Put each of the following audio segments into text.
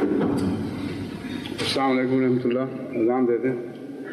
السلام علیکم ورحمۃ اللہ. اذان دے دیں.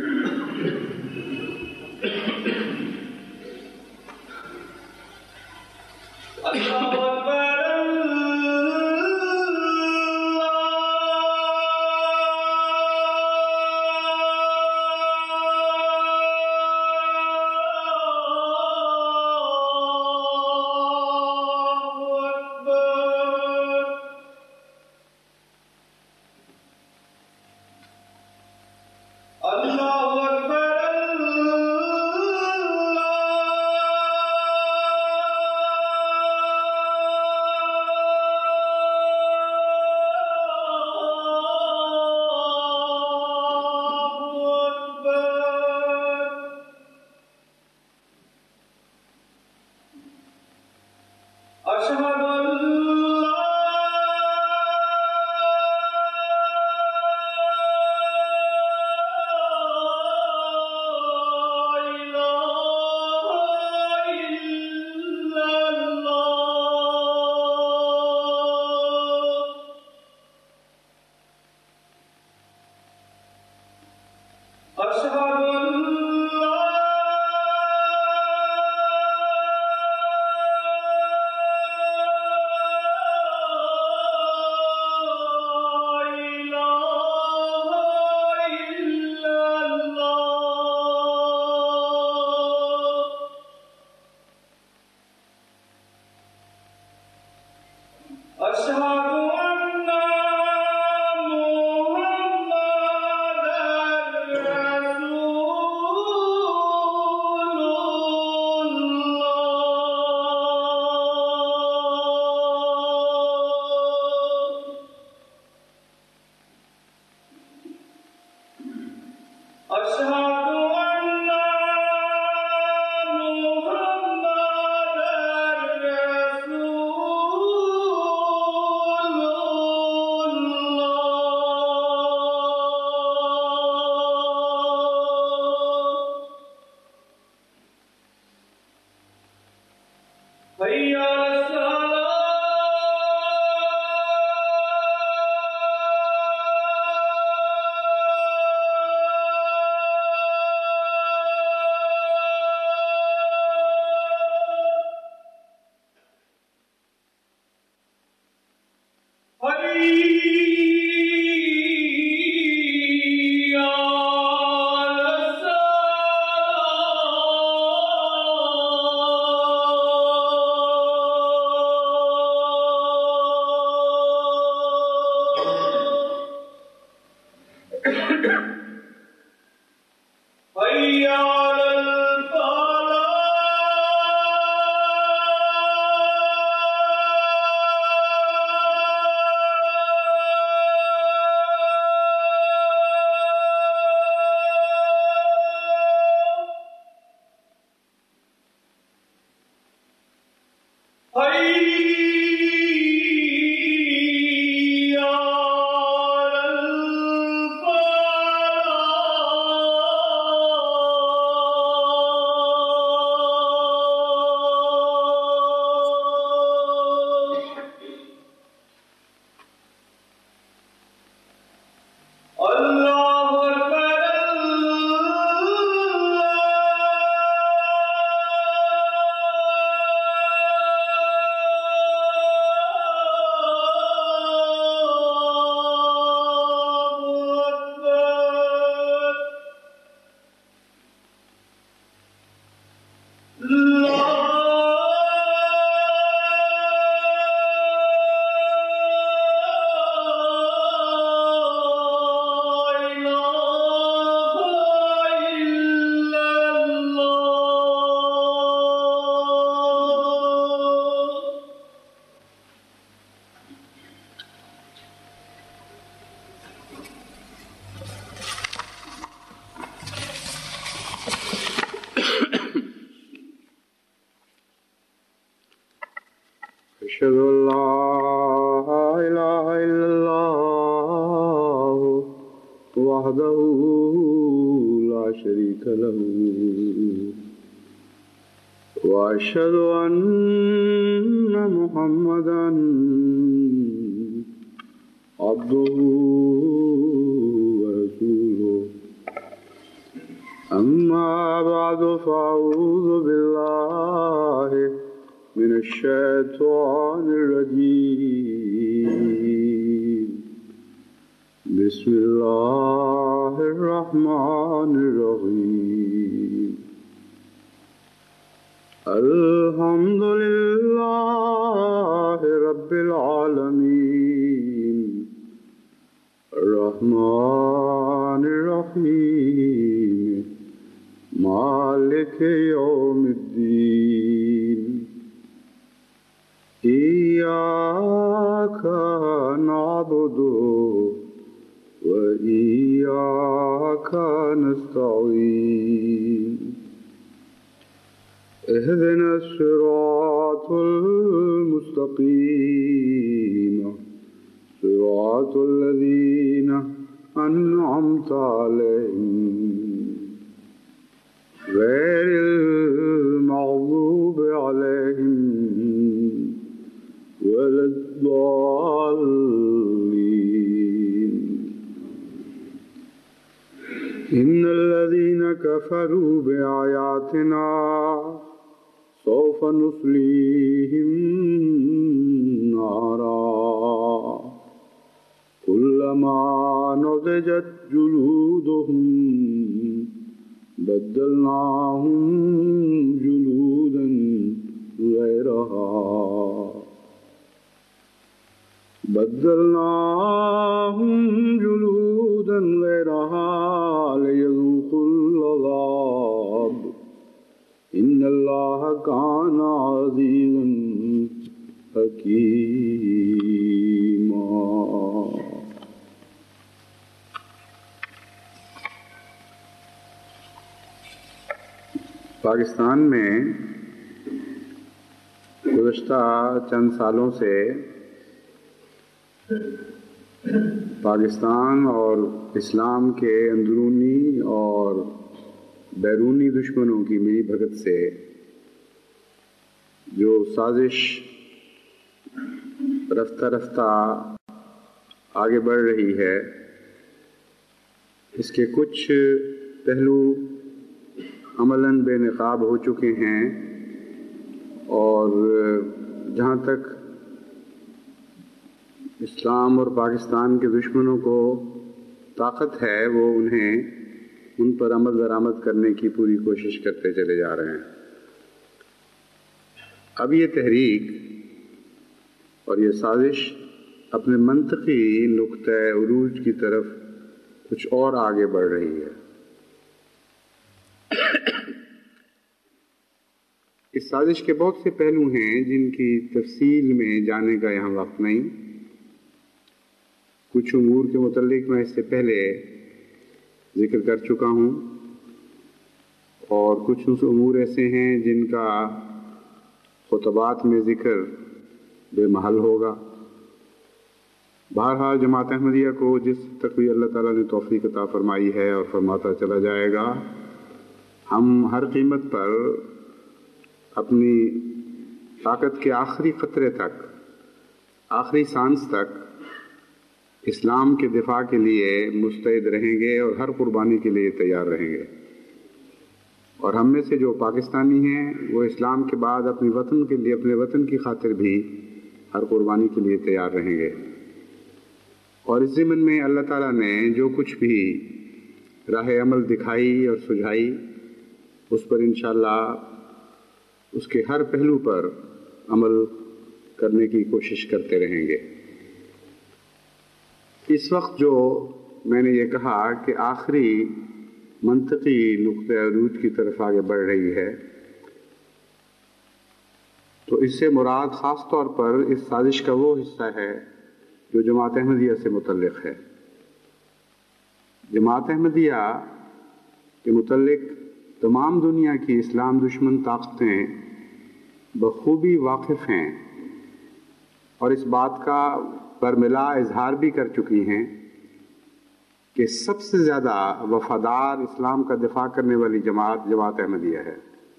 أشهد أن لا إله إلا الله وحده لا شريك له وأشهد أن محمدا عبده ورسوله أما بعد فأعوذ بالله من الشيطان الرجيم بسم الله الرحمن الرحيم الحمد لله رب العالمين الرحمن الرحيم مالك يوم الدين إياك نعبد وإياك نستعين اهدنا الصراط المستقيم صراط الذين أنعمت عليهم غير المغضوب عليهم ولا الضالين إن الذين كفروا بآياتنا سوف نصليهم نارا كلما نضجت جلودهم بدلناهم جلودا غيرها ليذوقوا العذاب إن الله كان عزيزا حكيما. پاکستان میں گزشتہ چند سالوں سے پاکستان اور اسلام کے اندرونی اور بیرونی دشمنوں کی ملی بھگت سے جو سازش رفتہ رفتہ آگے بڑھ رہی ہے، اس کے کچھ پہلو عملاً بے نقاب ہو چکے ہیں، اور جہاں تک اسلام اور پاکستان کے دشمنوں کو طاقت ہے وہ انہیں ان پر عمل درآمد کرنے کی پوری کوشش کرتے چلے جا رہے ہیں۔ اب یہ تحریک اور یہ سازش اپنے منطقی نقطۂ عروج کی طرف کچھ اور آگے بڑھ رہی ہے۔ اس سازش کے بہت سے پہلو ہیں جن کی تفصیل میں جانے کا یہاں وقت نہیں۔ کچھ امور کے متعلق میں اس سے پہلے ذکر کر چکا ہوں، اور کچھ امور ایسے ہیں جن کا خطبات میں ذکر بے محل ہوگا۔ بہرحال جماعت احمدیہ کو جس تک بھی اللہ تعالیٰ نے توفیق عطا فرمائی ہے اور فرماتا چلا جائے گا، ہم ہر قیمت پر اپنی طاقت کے آخری قطرے تک، آخری سانس تک اسلام کے دفاع کے لیے مستعد رہیں گے اور ہر قربانی کے لیے تیار رہیں گے۔ اور ہم میں سے جو پاکستانی ہیں وہ اسلام کے بعد اپنے وطن کے لیے، اپنے وطن کی خاطر بھی ہر قربانی کے لیے تیار رہیں گے۔ اور اس ضمن میں اللہ تعالیٰ نے جو کچھ بھی راہ عمل دکھائی اور سجھائی، اس پر انشاءاللہ اس کے ہر پہلو پر عمل کرنے کی کوشش کرتے رہیں گے۔ اس وقت جو میں نے یہ کہا کہ آخری منطقی نقطۂ عروج کی طرف آگے بڑھ رہی ہے، تو اس سے مراد خاص طور پر اس سازش کا وہ حصہ ہے جو جماعت احمدیہ سے متعلق ہے۔ جماعت احمدیہ کے متعلق تمام دنیا کی اسلام دشمن طاقتیں بخوبی واقف ہیں اور اس بات کا برملا اظہار بھی کر چکی ہیں کہ سب سے زیادہ وفادار اسلام کا دفاع کرنے والی جماعت احمدیہ ہے،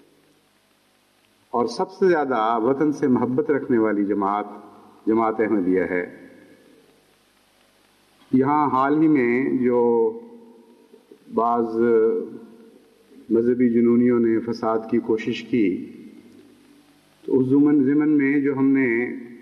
اور سب سے زیادہ وطن سے محبت رکھنے والی جماعت احمدیہ ہے۔ یہاں حال ہی میں جو بعض مذہبی جنونیوں نے فساد کی کوشش کی، تو اس ضمن میں جو ہم نے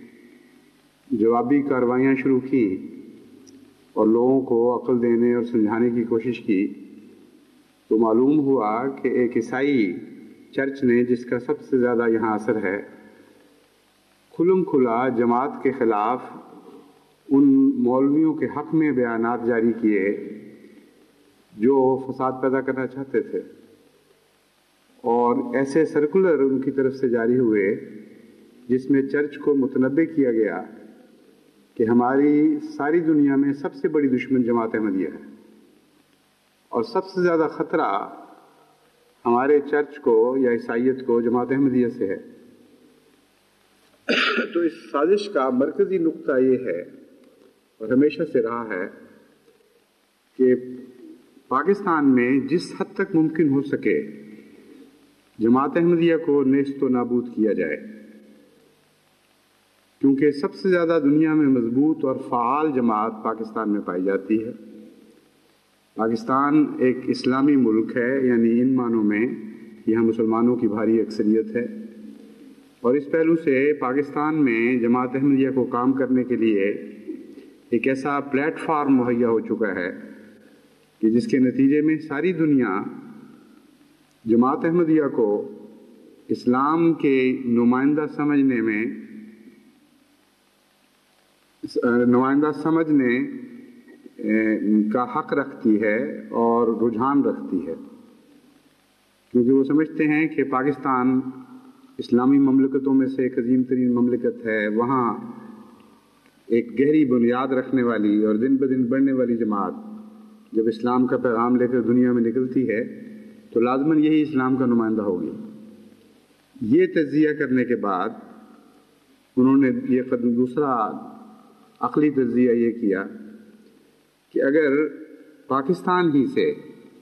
جوابی کارروائیاں شروع کی اور لوگوں کو عقل دینے اور سمجھانے کی کوشش کی، تو معلوم ہوا کہ ایک عیسائی چرچ نے، جس کا سب سے زیادہ یہاں اثر ہے، کھلم کھلا جماعت کے خلاف ان مولویوں کے حق میں بیانات جاری کیے جو فساد پیدا کرنا چاہتے تھے، اور ایسے سرکولر ان کی طرف سے جاری ہوئے جس میں چرچ کو متنبہ کیا گیا کہ ہماری ساری دنیا میں سب سے بڑی دشمن جماعت احمدیہ ہے، اور سب سے زیادہ خطرہ ہمارے چرچ کو یا عیسائیت کو جماعت احمدیہ سے ہے۔ تو اس سازش کا مرکزی نقطہ یہ ہے اور ہمیشہ سے رہا ہے کہ پاکستان میں جس حد تک ممکن ہو سکے جماعت احمدیہ کو نیست و نابود کیا جائے، کیونکہ سب سے زیادہ دنیا میں مضبوط اور فعال جماعت پاکستان میں پائی جاتی ہے۔ پاکستان ایک اسلامی ملک ہے، یعنی ان معنوں میں یہاں مسلمانوں کی بھاری اکثریت ہے، اور اس پہلو سے پاکستان میں جماعت احمدیہ کو کام کرنے کے لیے ایک ایسا پلیٹ فارم مہیا ہو چکا ہے کہ جس کے نتیجے میں ساری دنیا جماعت احمدیہ کو اسلام کے نمائندہ سمجھنے کا حق رکھتی ہے اور رجحان رکھتی ہے، کیونکہ وہ سمجھتے ہیں کہ پاکستان اسلامی مملکتوں میں سے ایک عظیم ترین مملکت ہے، وہاں ایک گہری بنیاد رکھنے والی اور دن بدن بڑھنے والی جماعت جب اسلام کا پیغام لے کر دنیا میں نکلتی ہے تو لازماً یہی اسلام کا نمائندہ ہوگی۔ یہ تجزیہ کرنے کے بعد انہوں نے یہ دوسرا عقلی تجزیہ یہ کیا کہ اگر پاکستان ہی سے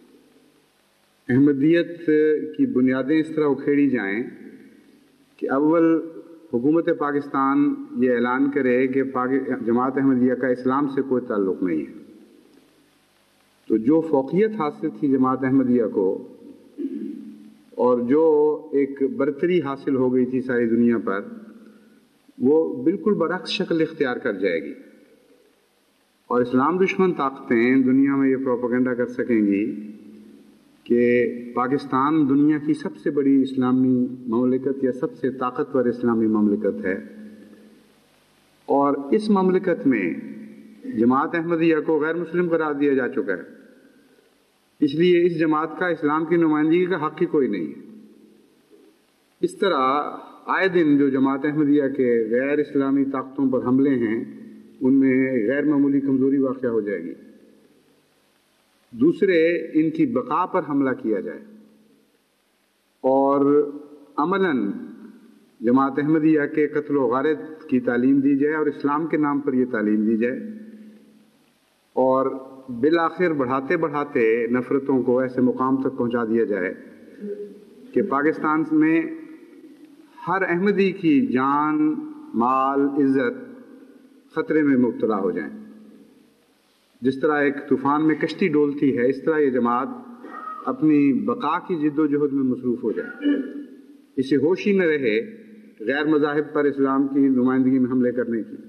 احمدیت کی بنیادیں اس طرح اکھیڑی جائیں کہ اول حکومت پاکستان یہ اعلان کرے کہ جماعت احمدیہ کا اسلام سے کوئی تعلق نہیں ہے، تو جو فوقیت حاصل تھی جماعت احمدیہ کو اور جو ایک برتری حاصل ہو گئی تھی ساری دنیا پر، وہ بالکل برعکس شکل اختیار کر جائے گی، اور اسلام دشمن طاقتیں دنیا میں یہ پروپیگنڈا کر سکیں گی کہ پاکستان دنیا کی سب سے بڑی اسلامی مملکت یا سب سے طاقتور اسلامی مملکت ہے، اور اس مملکت میں جماعت احمدیہ کو غیر مسلم قرار دیا جا چکا ہے، اس لیے اس جماعت کا اسلام کی نمائندگی کا حق ہی کوئی نہیں ہے۔ اس طرح آئے دن جو جماعت احمدیہ کے غیر اسلامی طاقتوں پر حملے ہیں ان میں غیر معمولی کمزوری واقع ہو جائے گی۔ دوسرے، ان کی بقا پر حملہ کیا جائے اور عملاً جماعت احمدیہ کے قتل و غارت کی تعلیم دی جائے اور اسلام کے نام پر یہ تعلیم دی جائے، اور بالآخر بڑھاتے بڑھاتے نفرتوں کو ایسے مقام تک پہنچا دیا جائے کہ پاکستان میں ہر احمدی کی جان، مال، عزت خطرے میں مبتلا ہو جائیں۔ جس طرح ایک طوفان میں کشتی ڈولتی ہے، اس طرح یہ جماعت اپنی بقا کی جد و جہد میں مصروف ہو جائے، اسے ہوش ہی نہ رہے غیر مذاہب پر اسلام کی نمائندگی میں حملے کرنے کی۔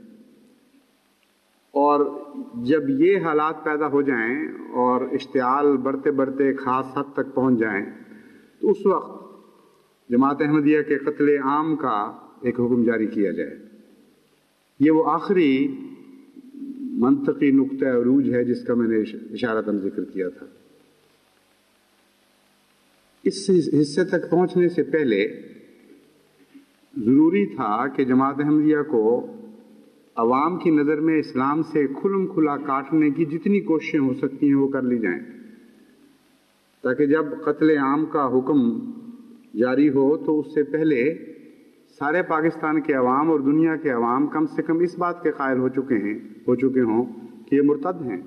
اور جب یہ حالات پیدا ہو جائیں اور اشتعال بڑھتے بڑھتے ایک خاص حد تک پہنچ جائیں تو اس وقت جماعت احمدیہ کے قتل عام کا ایک حکم جاری کیا جائے۔ یہ وہ آخری منطقی نقطہ عروج ہے جس کا میں نے اشارتاً ذکر کیا تھا۔ اس حصے تک پہنچنے سے پہلے ضروری تھا کہ جماعت احمدیہ کو عوام کی نظر میں اسلام سے کھلم کھلا کاٹنے کی جتنی کوششیں ہو سکتی ہیں وہ کر لی جائیں، تاکہ جب قتل عام کا حکم جاری ہو تو اس سے پہلے سارے پاکستان کے عوام اور دنیا کے عوام کم سے کم اس بات کے قائل ہو چکے ہوں کہ یہ مرتد ہیں،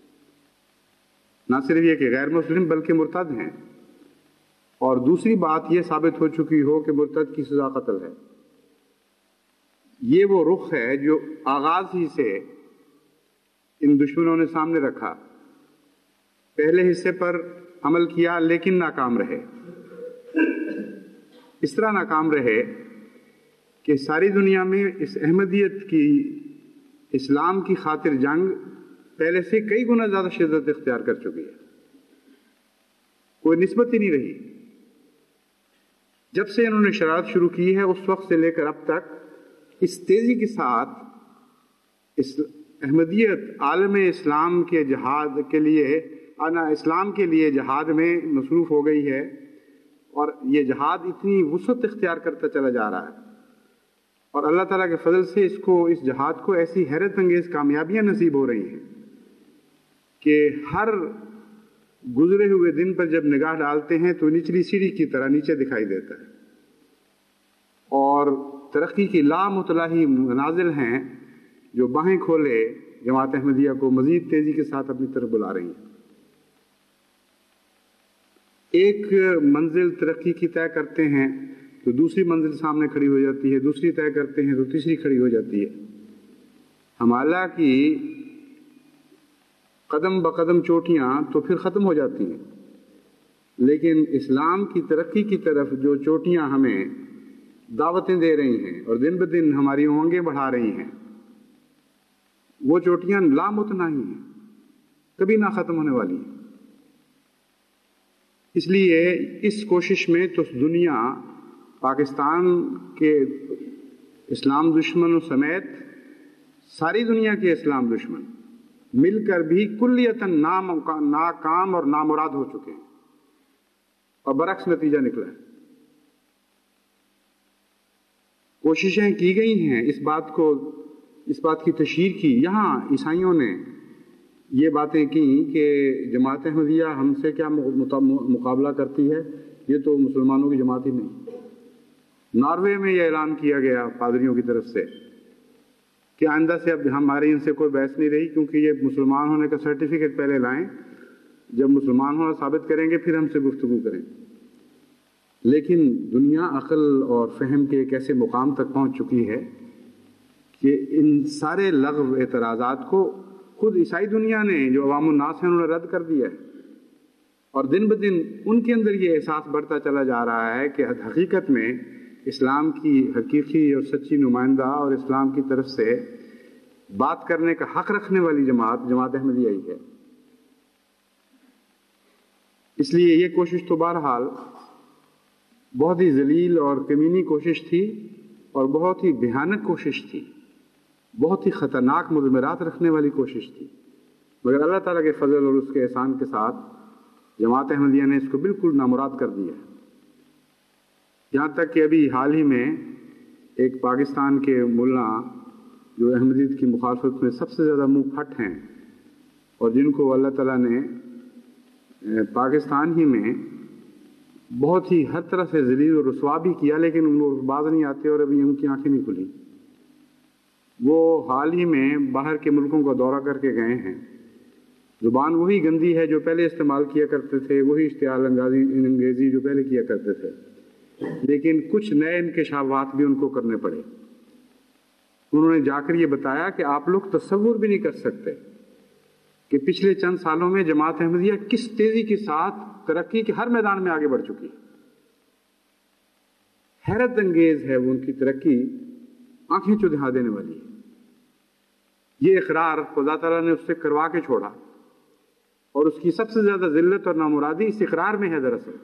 نہ صرف یہ کہ غیر مسلم بلکہ مرتد ہیں، اور دوسری بات یہ ثابت ہو چکی ہو کہ مرتد کی سزا قتل ہے۔ یہ وہ رخ ہے جو آغاز ہی سے ان دشمنوں نے سامنے رکھا، پہلے حصے پر عمل کیا لیکن ناکام رہے۔ اس طرح ناکام رہے کہ ساری دنیا میں اس احمدیت کی، اسلام کی خاطر جنگ پہلے سے کئی گنا زیادہ شدت اختیار کر چکی ہے، کوئی نسبت ہی نہیں رہی۔ جب سے انہوں نے شرارت شروع کی ہے اس وقت سے لے کر اب تک اس تیزی کے ساتھ احمدیت عالم اسلام کے جہاد کے لیے، اسلام کے لیے جہاد میں مصروف ہو گئی ہے، اور یہ جہاد اتنی وسعت اختیار کرتا چلا جا رہا ہے، اور اللہ تعالیٰ کے فضل سے اس جہاد کو ایسی حیرت انگیز کامیابیاں نصیب ہو رہی ہیں کہ ہر گزرے ہوئے دن پر جب نگاہ ڈالتے ہیں تو نچلی سیڑھی کی طرح نیچے دکھائی دیتا ہے، اور ترقی کی لامتناہی منازل ہیں جو باہیں کھولے جماعت احمدیہ کو مزید تیزی کے ساتھ اپنی طرف بلا رہی ہیں۔ ایک منزل ترقی کی طے کرتے ہیں تو دوسری منزل سامنے کھڑی ہو جاتی ہے، دوسری طے کرتے ہیں تو تیسری کھڑی ہو جاتی ہے۔ ہمالیہ کی قدم بقدم چوٹیاں تو پھر ختم ہو جاتی ہیں، لیکن اسلام کی ترقی کی طرف جو چوٹیاں ہمیں دعوتیں دے رہی ہیں اور دن بدن ہماری امنگیں بڑھا رہی ہیں، وہ چوٹیاں لامتناہی ہیں، کبھی نہ ختم ہونے والی ہیں۔ اس لیے اس کوشش میں تو دنیا، پاکستان کے اسلام دشمنوں سمیت ساری دنیا کے اسلام دشمن مل کر بھی کلیتاً ناکام اور نامراد ہو چکے ہیں، اور برعکس نتیجہ نکلا ہے۔ کوششیں کی گئی ہیں اس بات کی تشہیر کی، یہاں عیسائیوں نے یہ باتیں کی کہ جماعت احمدیہ ہم سے کیا مقابلہ کرتی ہے، یہ تو مسلمانوں کی جماعت ہی نہیں۔ ناروے میں یہ اعلان کیا گیا پادریوں کی طرف سے کہ آئندہ سے اب ہماری ان سے کوئی بحث نہیں رہی، کیونکہ یہ مسلمان ہونے کا سرٹیفکیٹ پہلے لائیں، جب مسلمان ہونا ثابت کریں گے پھر ہم سے گفتگو کریں۔ لیکن دنیا عقل اور فہم کے ایک ایسے مقام تک پہنچ چکی ہے کہ ان سارے لغو اعتراضات کو خود عیسائی دنیا نے، جو عوام الناس ہیں، انہوں نے رد کر دیا ہے، اور دن بدن ان کے اندر یہ احساس بڑھتا چلا جا رہا ہے کہ حقیقت میں اسلام کی حقیقی اور سچی نمائندہ اور اسلام کی طرف سے بات کرنے کا حق رکھنے والی جماعت احمدیہ ہی ہے۔ اس لیے یہ کوشش تو بہرحال بہت ہی ذلیل اور کمینی کوشش تھی، اور بہت ہی بھیانک کوشش تھی، بہت ہی خطرناک مضمرات رکھنے والی کوشش تھی، مگر اللہ تعالیٰ کے فضل اور اس کے احسان کے ساتھ جماعت احمدیہ نے اس کو بالکل نامراد کر دیا ہے۔ یہاں تک کہ ابھی حال ہی میں ایک پاکستان کے ملا جو احمدیت کی مخالفت میں سب سے زیادہ منہ پھٹ ہیں، اور جن کو اللہ تعالیٰ نے پاکستان ہی میں بہت ہی ہر طرح سے ذلیل و رسوا بھی کیا، لیکن ان کو باز نہیں آتے اور ابھی ان کی آنکھیں نہیں کھلی، وہ حال ہی میں باہر کے ملکوں کا دورہ کر کے گئے ہیں۔ زبان وہی گندی ہے جو پہلے استعمال کیا کرتے تھے، وہی اشتعال انگیزی جو پہلے کیا کرتے تھے، لیکن کچھ نئے انکشافات بھی ان کو کرنے پڑے۔ انہوں نے جا کر یہ بتایا کہ آپ لوگ تصور بھی نہیں کر سکتے کہ پچھلے چند سالوں میں جماعت احمدیہ کس تیزی کے ساتھ ترقی کے ہر میدان میں آگے بڑھ چکی ہے۔ حیرت انگیز ہے وہ ان کی ترقی، آنکھیں چودھا دینے والی ہے۔ یہ اقرار خدا تعالیٰ نے اس سے کروا کے چھوڑا، اور اس کی سب سے زیادہ ذلت اور نامرادی اس اقرار میں ہے۔ دراصل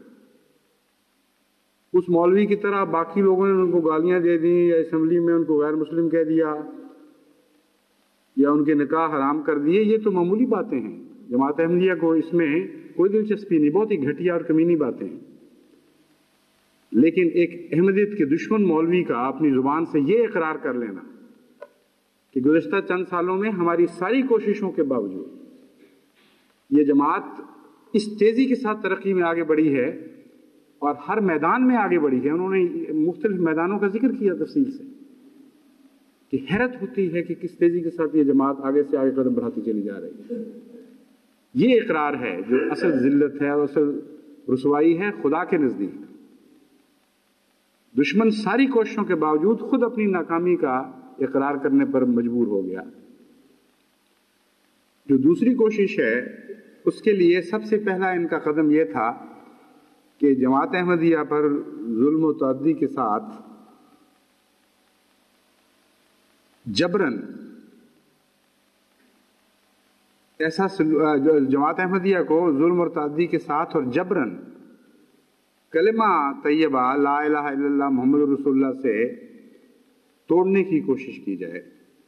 اس مولوی کی طرح باقی لوگوں نے ان کو گالیاں دے دیں، یا اسمبلی میں ان کو غیر مسلم کہہ دیا، یا ان کے نکاح حرام کر دیے، یہ تو معمولی باتیں ہیں۔ جماعت احمدیہ کو اس میں کوئی دلچسپی نہیں، بہت ہی گھٹیا اور کمینی باتیں ہیں۔ لیکن ایک احمدیت کے دشمن مولوی کا اپنی زبان سے یہ اقرار کر لینا کہ گزشتہ چند سالوں میں ہماری ساری کوششوں کے باوجود یہ جماعت اس تیزی کے ساتھ ترقی میں آگے بڑھی ہے، اور ہر میدان میں آگے بڑھی ہے۔ انہوں نے مختلف میدانوں کا ذکر کیا تفصیل سے، کہ حیرت ہوتی ہے کہ کس تیزی کے ساتھ یہ جماعت آگے سے آگے قدم بڑھاتی چلی جا رہی ہے۔ یہ اقرار ہے جو اصل ذلت ہے اور اصل رسوائی ہے خدا کے نزدیک۔ دشمن ساری کوششوں کے باوجود خود اپنی ناکامی کا اقرار کرنے پر مجبور ہو گیا۔ جو دوسری کوشش ہے اس کے لیے سب سے پہلا ان کا قدم یہ تھا کہ جماعت احمدیہ پر ظلم و تعدی کے ساتھ جبراً جماعت احمدیہ کو ظلم اور تعدی کے ساتھ اور جبراً کلمہ طیبہ لا الہ الا اللہ محمد رسول اللہ سے توڑنے کی کوشش کی جائے.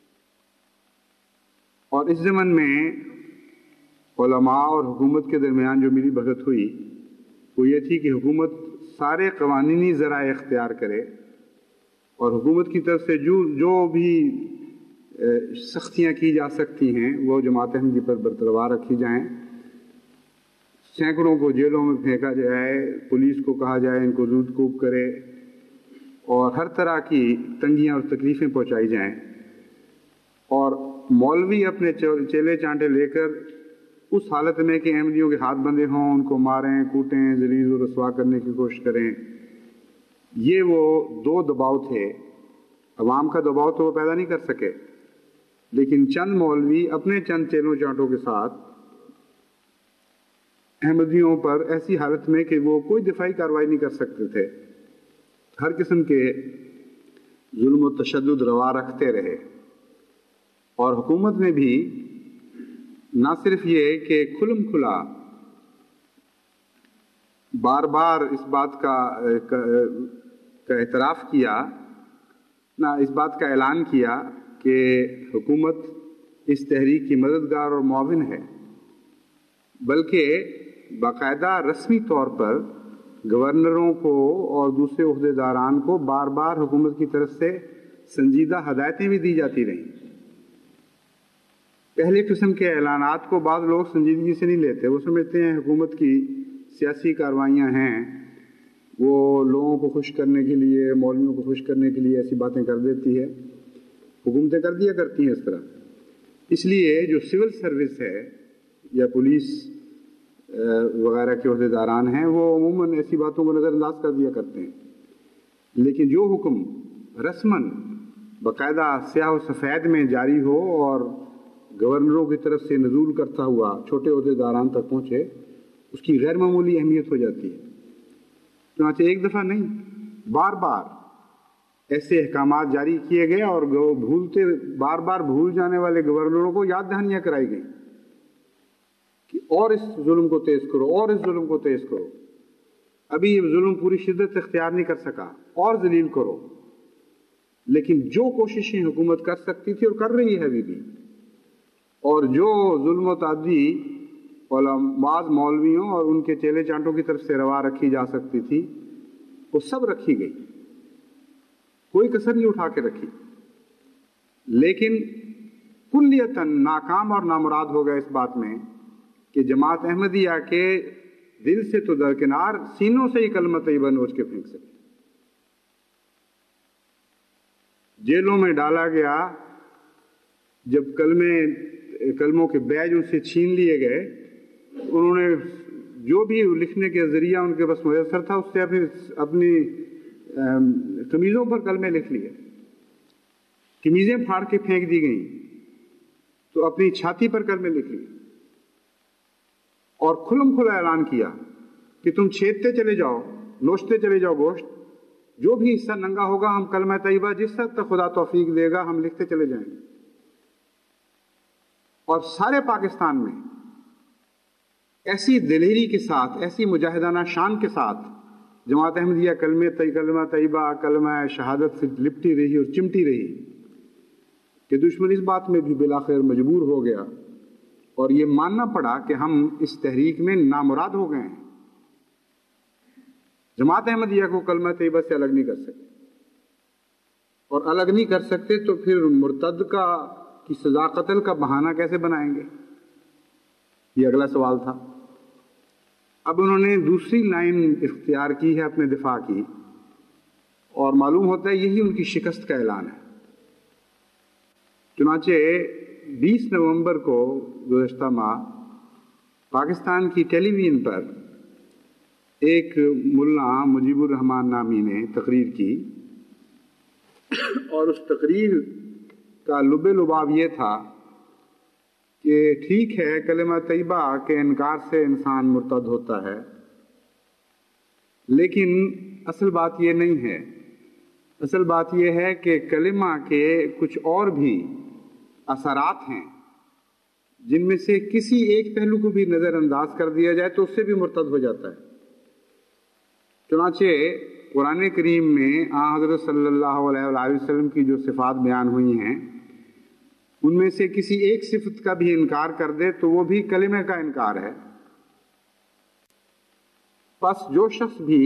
اور اس ضمن میں علماء اور حکومت کے درمیان جو میری بحث ہوئی وہ یہ تھی کہ حکومت سارے قوانینی ذرائع اختیار کرے اور حکومت کی طرف سے جو بھی سختیاں کی جا سکتی ہیں وہ جماعت احمدیہ پر برقرار رکھی جائیں. سینکڑوں کو جیلوں میں پھینکا جائے، پولیس کو کہا جائے ان کو رود کوب کرے اور ہر طرح کی تنگیاں اور تکلیفیں پہنچائی جائیں. اور مولوی اپنے چیلے چانٹے لے کر اس حالت میں کہ احمدیوں کے ہاتھ بندھے ہوں ان کو ماریں کوٹیں ذلیل و رسوا کرنے کی کوشش کریں. یہ وہ دو دباؤ تھے. عوام کا دباؤ تو وہ پیدا نہیں کر سکے، لیکن چند مولوی اپنے چند چیلوں چانٹوں کے ساتھ احمدیوں پر ایسی حالت میں کہ وہ کوئی دفاعی کارروائی نہیں کر سکتے تھے، ہر قسم کے ظلم و تشدد روا رکھتے رہے. اور حکومت نے بھی نہ صرف یہ کہ کھلم کھلا بار بار اس بات کا اعتراف کیا، نہ اس بات کا اعلان کیا کہ حکومت اس تحریک کی مددگار اور معاون ہے، بلکہ باقاعدہ رسمی طور پر گورنروں کو اور دوسرے عہدیداران کو بار بار حکومت کی طرف سے سنجیدہ ہدایتیں بھی دی جاتی رہیں. پہلے قسم کے اعلانات کو بعض لوگ سنجیدگی سے نہیں لیتے، وہ سمجھتے ہیں حکومت کی سیاسی کاروائیاں ہیں، وہ لوگوں کو خوش کرنے کے لیے، مولویوں کو خوش کرنے کے لیے ایسی باتیں کر دیتی ہے. حکومتیں کر دیا کرتی ہیں اس طرح. اس لیے جو سول سروس ہے یا پولیس وغیرہ کے عہدیداران ہیں وہ عموماً ایسی باتوں کو نظر انداز کر دیا کرتے ہیں. لیکن جو حکم رسماً باقاعدہ سیاہ و سفید میں جاری ہو اور گورنروں کی طرف سے نزول کرتا ہوا چھوٹے عہدیداران تک پہنچے، اس کی غیر معمولی اہمیت ہو جاتی ہے. چنانچہ ایک دفعہ نہیں، بار بار ایسے احکامات جاری کیے گئے اور بار بار بھول جانے والے گورنروں کو یاد دہانیاں کرائی گئیں کہ اور اس ظلم کو تیز کرو، اور اس ظلم کو تیز کرو. ابھی یہ ظلم پوری شدت اختیار نہیں کر سکا، اور ذلیل کرو. لیکن جو کوششیں حکومت کر سکتی تھی اور کر رہی ہے ابھی بھی، اور جو ظلم و تعدی بعض مولویوں اور ان کے چیلے چانٹوں کی طرف سے روا رکھی جا سکتی تھی، وہ سب رکھی گئی، کوئی کسر نہیں اٹھا کے رکھی. لیکن کلیتاً ناکام اور نامراد ہو گئے اس بات میں کہ جماعت احمدیہ کے دل سے تو درکنار سینوں سے ہی کلمہ طیبہ نوچ کے پھینک سکے. جیلوں میں ڈالا گیا، جب کلموں کے بیج ان سے چھین لیے گئے، انہوں نے جو بھی لکھنے کے ذریعہ ان کے پاس میسر تھا اس سے اپنی قمیضوں پر کلمے لکھ لیے. قمیضیں پھاڑ کے پھینک دی گئیں تو اپنی چھاتی پر کلمے لکھ لیے اور کھلم کھلا اعلان کیا کہ تم چھیدتے چلے جاؤ، نوچتے چلے جاؤ گوشت، جو بھی حصہ ننگا ہوگا ہم کلمہ طیبہ جس حد تک خدا توفیق دے گا ہم لکھتے چلے جائیں گے. اور سارے پاکستان میں ایسی دلیری کے ساتھ، ایسی مجاہدانہ شان کے ساتھ جماعت احمدیہ کلمہ طیبہ، کلمہ شہادت سے لپٹی رہی اور چمٹی رہی کہ دشمن اس بات میں بھی بالآخر مجبور ہو گیا اور یہ ماننا پڑا کہ ہم اس تحریک میں نامراد ہو گئے ہیں. جماعت احمدیہ کو کلمہ طیبہ سے الگ نہیں کر سکتے، اور الگ نہیں کر سکتے تو پھر مرتد کی سزا قتل کا بہانہ کیسے بنائیں گے؟ یہ اگلا سوال تھا. اب انہوں نے دوسری لائن اختیار کی ہے اپنے دفاع کی، اور معلوم ہوتا ہے یہی ان کی شکست کا اعلان ہے. چنانچہ 20 نومبر کو گزشتہ ماہ پاکستان کی ٹیلی ویژن پر ایک ملا مجیب الرحمان نامی نے تقریر کی، اور اس تقریر کا لب لباب یہ تھا کہ ٹھیک ہے کلمہ طیبہ کے انکار سے انسان مرتد ہوتا ہے، لیکن اصل بات یہ نہیں ہے۔ اصل بات یہ ہے کہ کلمہ کے کچھ اور بھی اثرات ہیں جن میں سے کسی ایک پہلو کو بھی نظر انداز کر دیا جائے تو اس سے بھی مرتد ہو جاتا ہے۔ چنانچہ قرآن کریم میں حضرت صلی اللہ علیہ وآلہ وسلم کی جو صفات بیان ہوئی ہیں ان میں سے کسی ایک صفت کا بھی انکار کر دے تو وہ بھی کلمہ کا انکار ہے۔ پس جو شخص بھی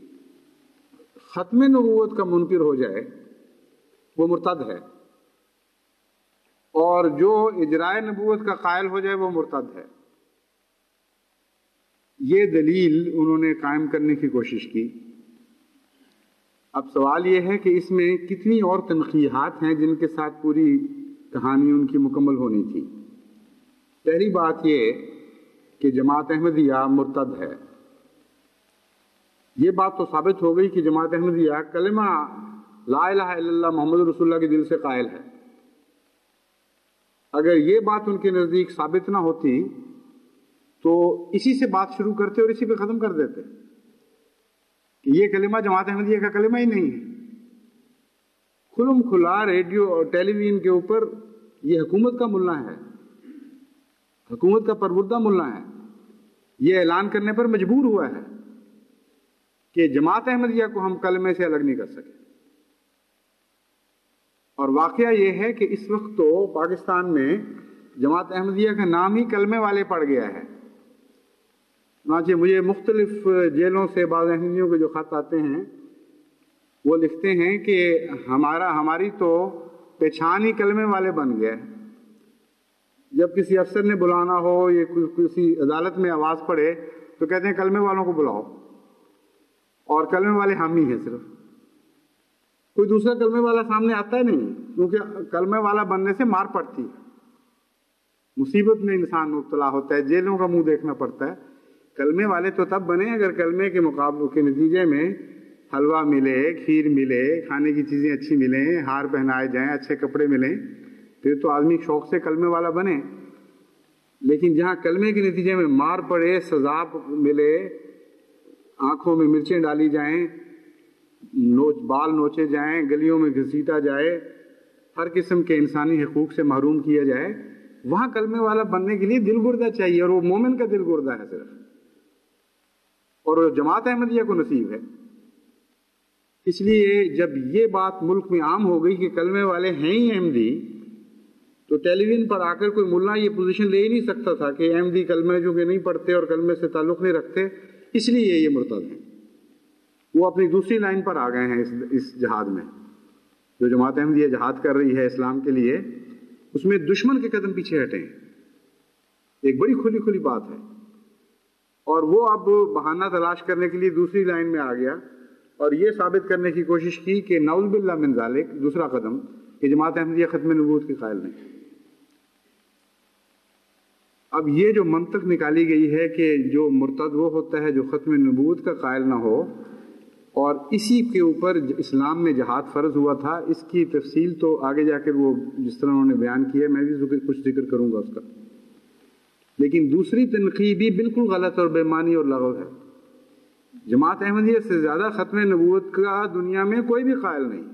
ختم نبوت کا منکر ہو جائے وہ مرتد ہے، اور جو اجرائے نبوت کا قائل ہو جائے وہ مرتد ہے۔ یہ دلیل انہوں نے قائم کرنے کی کوشش کی۔ اب سوال یہ ہے کہ اس میں کتنی اور تنقیحات ہیں جن کے ساتھ پوری کہانی ان کی مکمل ہونی تھی۔ پہلی بات یہ کہ جماعت احمدیہ مرتد ہے۔ یہ بات تو ثابت ہو گئی کہ جماعت احمدیہ کلمہ لا الہ الا اللہ محمد رسول اللہ کے دل سے قائل ہے۔ اگر یہ بات ان کے نزدیک ثابت نہ ہوتی تو اسی سے بات شروع کرتے اور اسی پہ ختم کر دیتے کہ یہ کلمہ جماعت احمدیہ کا کلمہ ہی نہیں ہے۔ کھلم کھلا ریڈیو اور ٹیلی ویژن کے اوپر یہ حکومت کا ملا ہے، حکومت کا پروردہ ملا ہے، یہ اعلان کرنے پر مجبور ہوا ہے کہ جماعت احمدیہ کو ہم کلمے سے الگ نہیں کر سکے۔ اور واقعہ یہ ہے کہ اس وقت تو پاکستان میں جماعت احمدیہ کا نام ہی کلمے والے پڑ گیا ہے۔ چنانچہ مجھے مختلف جیلوں سے بعض احمدیوں کے جو خط آتے ہیں وہ لکھتے ہیں کہ ہماری تو پہچان ہی کلمے والے بن گیا ہے۔ جب کسی افسر نے بلانا ہو یا کسی عدالت میں آواز پڑے تو کہتے ہیں کلمے والوں کو بلاؤ، اور کلمے والے ہم ہی ہیں، صرف کوئی دوسرا کلمے والا سامنے آتا ہی نہیں، کیونکہ کلمے والا بننے سے مار پڑتی ہے، مصیبت میں انسان مبتلا ہوتا ہے، جیلوں کا منہ دیکھنا پڑتا ہے۔ کلمے والے تو تب بنے اگر کلمے کے مقابلے کے نتیجے میں حلوہ ملے، کھیر ملے، کھانے کی چیزیں اچھی ملیں، ہار پہنائے جائیں، اچھے کپڑے ملیں، پھر تو آدمی شوق سے کلمے والا بنے۔ لیکن جہاں کلمے کے نتیجے میں مار پڑے، سزا ملے، آنکھوں میں مرچیں ڈالی جائیں، بال نوچے جائیں، گلیوں میں گھسیٹا جائے، ہر قسم کے انسانی حقوق سے محروم کیا جائے، وہاں کلمے والا بننے کے لیے دل گردہ چاہیے، اور وہ مومن کا دل گردہ ہے صرف، اور جماعت احمدیہ کو نصیب ہے۔ اس لیے جب یہ بات ملک میں عام ہو گئی کہ کلمے والے ہیں ہی احمدی، تو ٹیلی ویژن پر آ کر کوئی ملا یہ پوزیشن لے ہی نہیں سکتا تھا کہ احمدی کلمے جو کہ نہیں پڑھتے اور کلمے سے تعلق نہیں رکھتے، اس لیے یہ مرتد ہیں۔ وہ اپنی دوسری لائن پر آ گئے ہیں اس جہاد میں، جو جماعت احمدیہ جہاد کر رہی ہے اسلام کے لیے، اس میں دشمن کے قدم پیچھے ہٹیں، ایک بڑی کھلی کھلی بات ہے۔ اور وہ اب بہانہ تلاش کرنے کے لیے دوسری لائن میں آ گیا اور یہ ثابت کرنے کی کوشش کی کہ نعوذ باللہ من ذالک، دوسرا قدم، کہ جماعت احمدیہ ختم نبوت کی قائل نہیں۔ اب یہ جو منطق نکالی گئی ہے کہ جو مرتد وہ ہوتا ہے جو ختم نبوت کا قائل نہ ہو، اور اسی کے اوپر اسلام میں جہاد فرض ہوا تھا، اس کی تفصیل تو آگے جا کر وہ جس طرح انہوں نے بیان کیا، میں بھی کچھ ذکر کروں گا اس کا۔ لیکن دوسری تنقید بھی بالکل غلط اور بے معنی اور لغو ہے۔ جماعت احمدیہ سے زیادہ ختم نبوت کا دنیا میں کوئی بھی قائل نہیں۔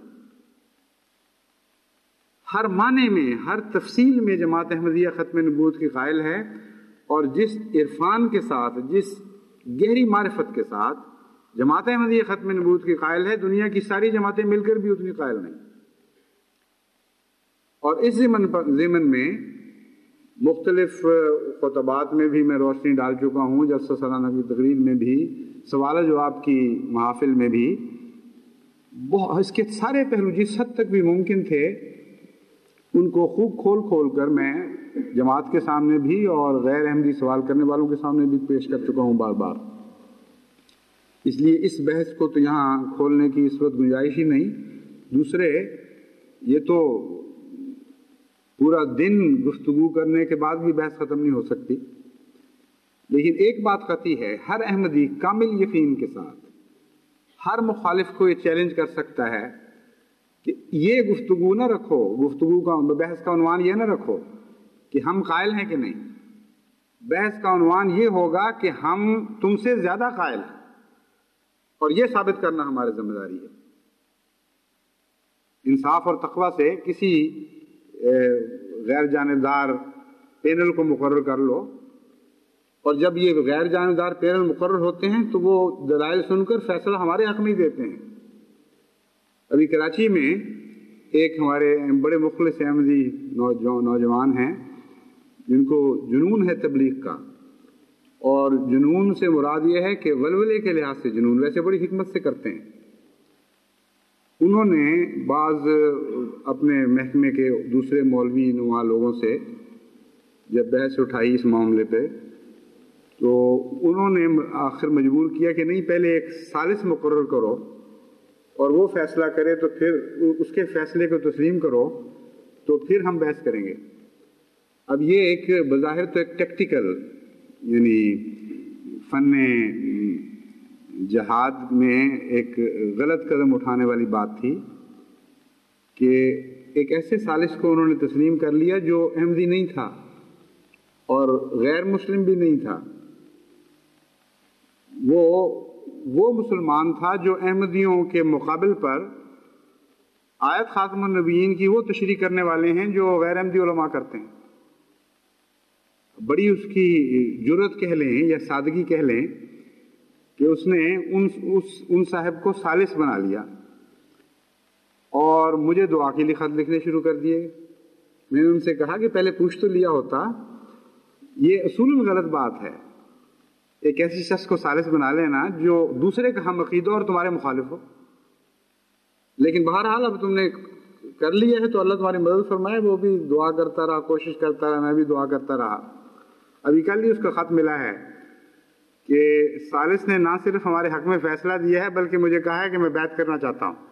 ہر معنی میں، ہر تفصیل میں جماعت احمدیہ ختم نبوت کی قائل ہے، اور جس عرفان کے ساتھ، جس گہری معرفت کے ساتھ جماعت احمدیہ ختم نبوت کی قائل ہے، دنیا کی ساری جماعتیں مل کر بھی اتنی قائل نہیں۔ اور اس ضمن میں مختلف خطبات میں بھی میں روشنی ڈال چکا ہوں، جلسہ سالانہ کی تقریر میں بھی، سوال و جواب کی محافل میں بھی، اس کے سارے پہلو جس حد تک بھی ممکن تھے ان کو خوب کھول کر میں جماعت کے سامنے بھی اور غیر احمدی سوال کرنے والوں کے سامنے بھی پیش کر چکا ہوں بار بار۔ اس لیے اس بحث کو تو یہاں کھولنے کی اس وقت گنجائش ہی نہیں۔ دوسرے، یہ تو پورا دن گفتگو کرنے کے بعد بھی بحث ختم نہیں ہو سکتی، لیکن ایک بات قطعی ہے، ہر احمدی کامل یقین کے ساتھ ہر مخالف کو یہ چیلنج کر سکتا ہے کہ یہ گفتگو نہ رکھو، گفتگو کا بحث کا عنوان یہ نہ رکھو کہ ہم قائل ہیں کہ نہیں. بحث کا عنوان یہ ہوگا کہ ہم تم سے زیادہ قائل ہیں، اور یہ ثابت کرنا ہماری ذمہ داری ہے. انصاف اور تقوی سے کسی غیر جانبدار پینل کو مقرر کر لو، اور جب یہ غیر جانبدار پینل مقرر ہوتے ہیں تو وہ دلائل سن کر فیصلہ ہمارے حق میں ہی دیتے ہیں. ابھی کراچی میں ایک ہمارے بڑے مخلص احمدی نوجوان ہیں جن کو جنون ہے تبلیغ کا، اور جنون سے مراد یہ ہے کہ ولولے کے لحاظ سے جنون، ویسے بڑی حکمت سے کرتے ہیں. انہوں نے بعض اپنے محکمے کے دوسرے مولوی نما لوگوں سے جب بحث اٹھائی اس معاملے پہ، تو انہوں نے آخر مجبور کیا کہ نہیں، پہلے ایک ثالث مقرر کرو اور وہ فیصلہ کرے، تو پھر اس کے فیصلے کو تسلیم کرو تو پھر ہم بحث کریں گے. اب یہ ایک بظاہر تو ایک ٹیکٹیکل، یعنی فن جہاد میں ایک غلط قدم اٹھانے والی بات تھی کہ ایک ایسے ثالث کو انہوں نے تسلیم کر لیا جو احمدی نہیں تھا اور غیر مسلم بھی نہیں تھا. وہ مسلمان تھا جو احمدیوں کے مقابل پر آیت خاتم النبیین کی وہ تشریح کرنے والے ہیں جو غیر احمدی علماء کرتے ہیں. بڑی اس کی جرت کہہ لیں یا سادگی کہہ لیں کہ اس نے ان صاحب کو ثالث بنا لیا اور مجھے دعا کے لیے خط لکھنے شروع کر دیے. میں نے ان سے کہا کہ پہلے پوچھ تو لیا ہوتا. یہ اصولاً غلط بات ہے ایک ایسی شخص کو ثالث بنا لینا جو دوسرے کا ہم عقیدہ اور تمہارے مخالف ہو. لیکن بہرحال اب تم نے کر لیا ہے تو اللہ تمہاری مدد فرمائے. وہ بھی دعا کرتا رہا، کوشش کرتا رہا، میں بھی دعا کرتا رہا. ابھی کل ہی اس کا خط ملا ہے کہ ثالث نے نہ صرف ہمارے حق میں فیصلہ دیا ہے بلکہ مجھے کہا ہے کہ میں بیعت کرنا چاہتا ہوں.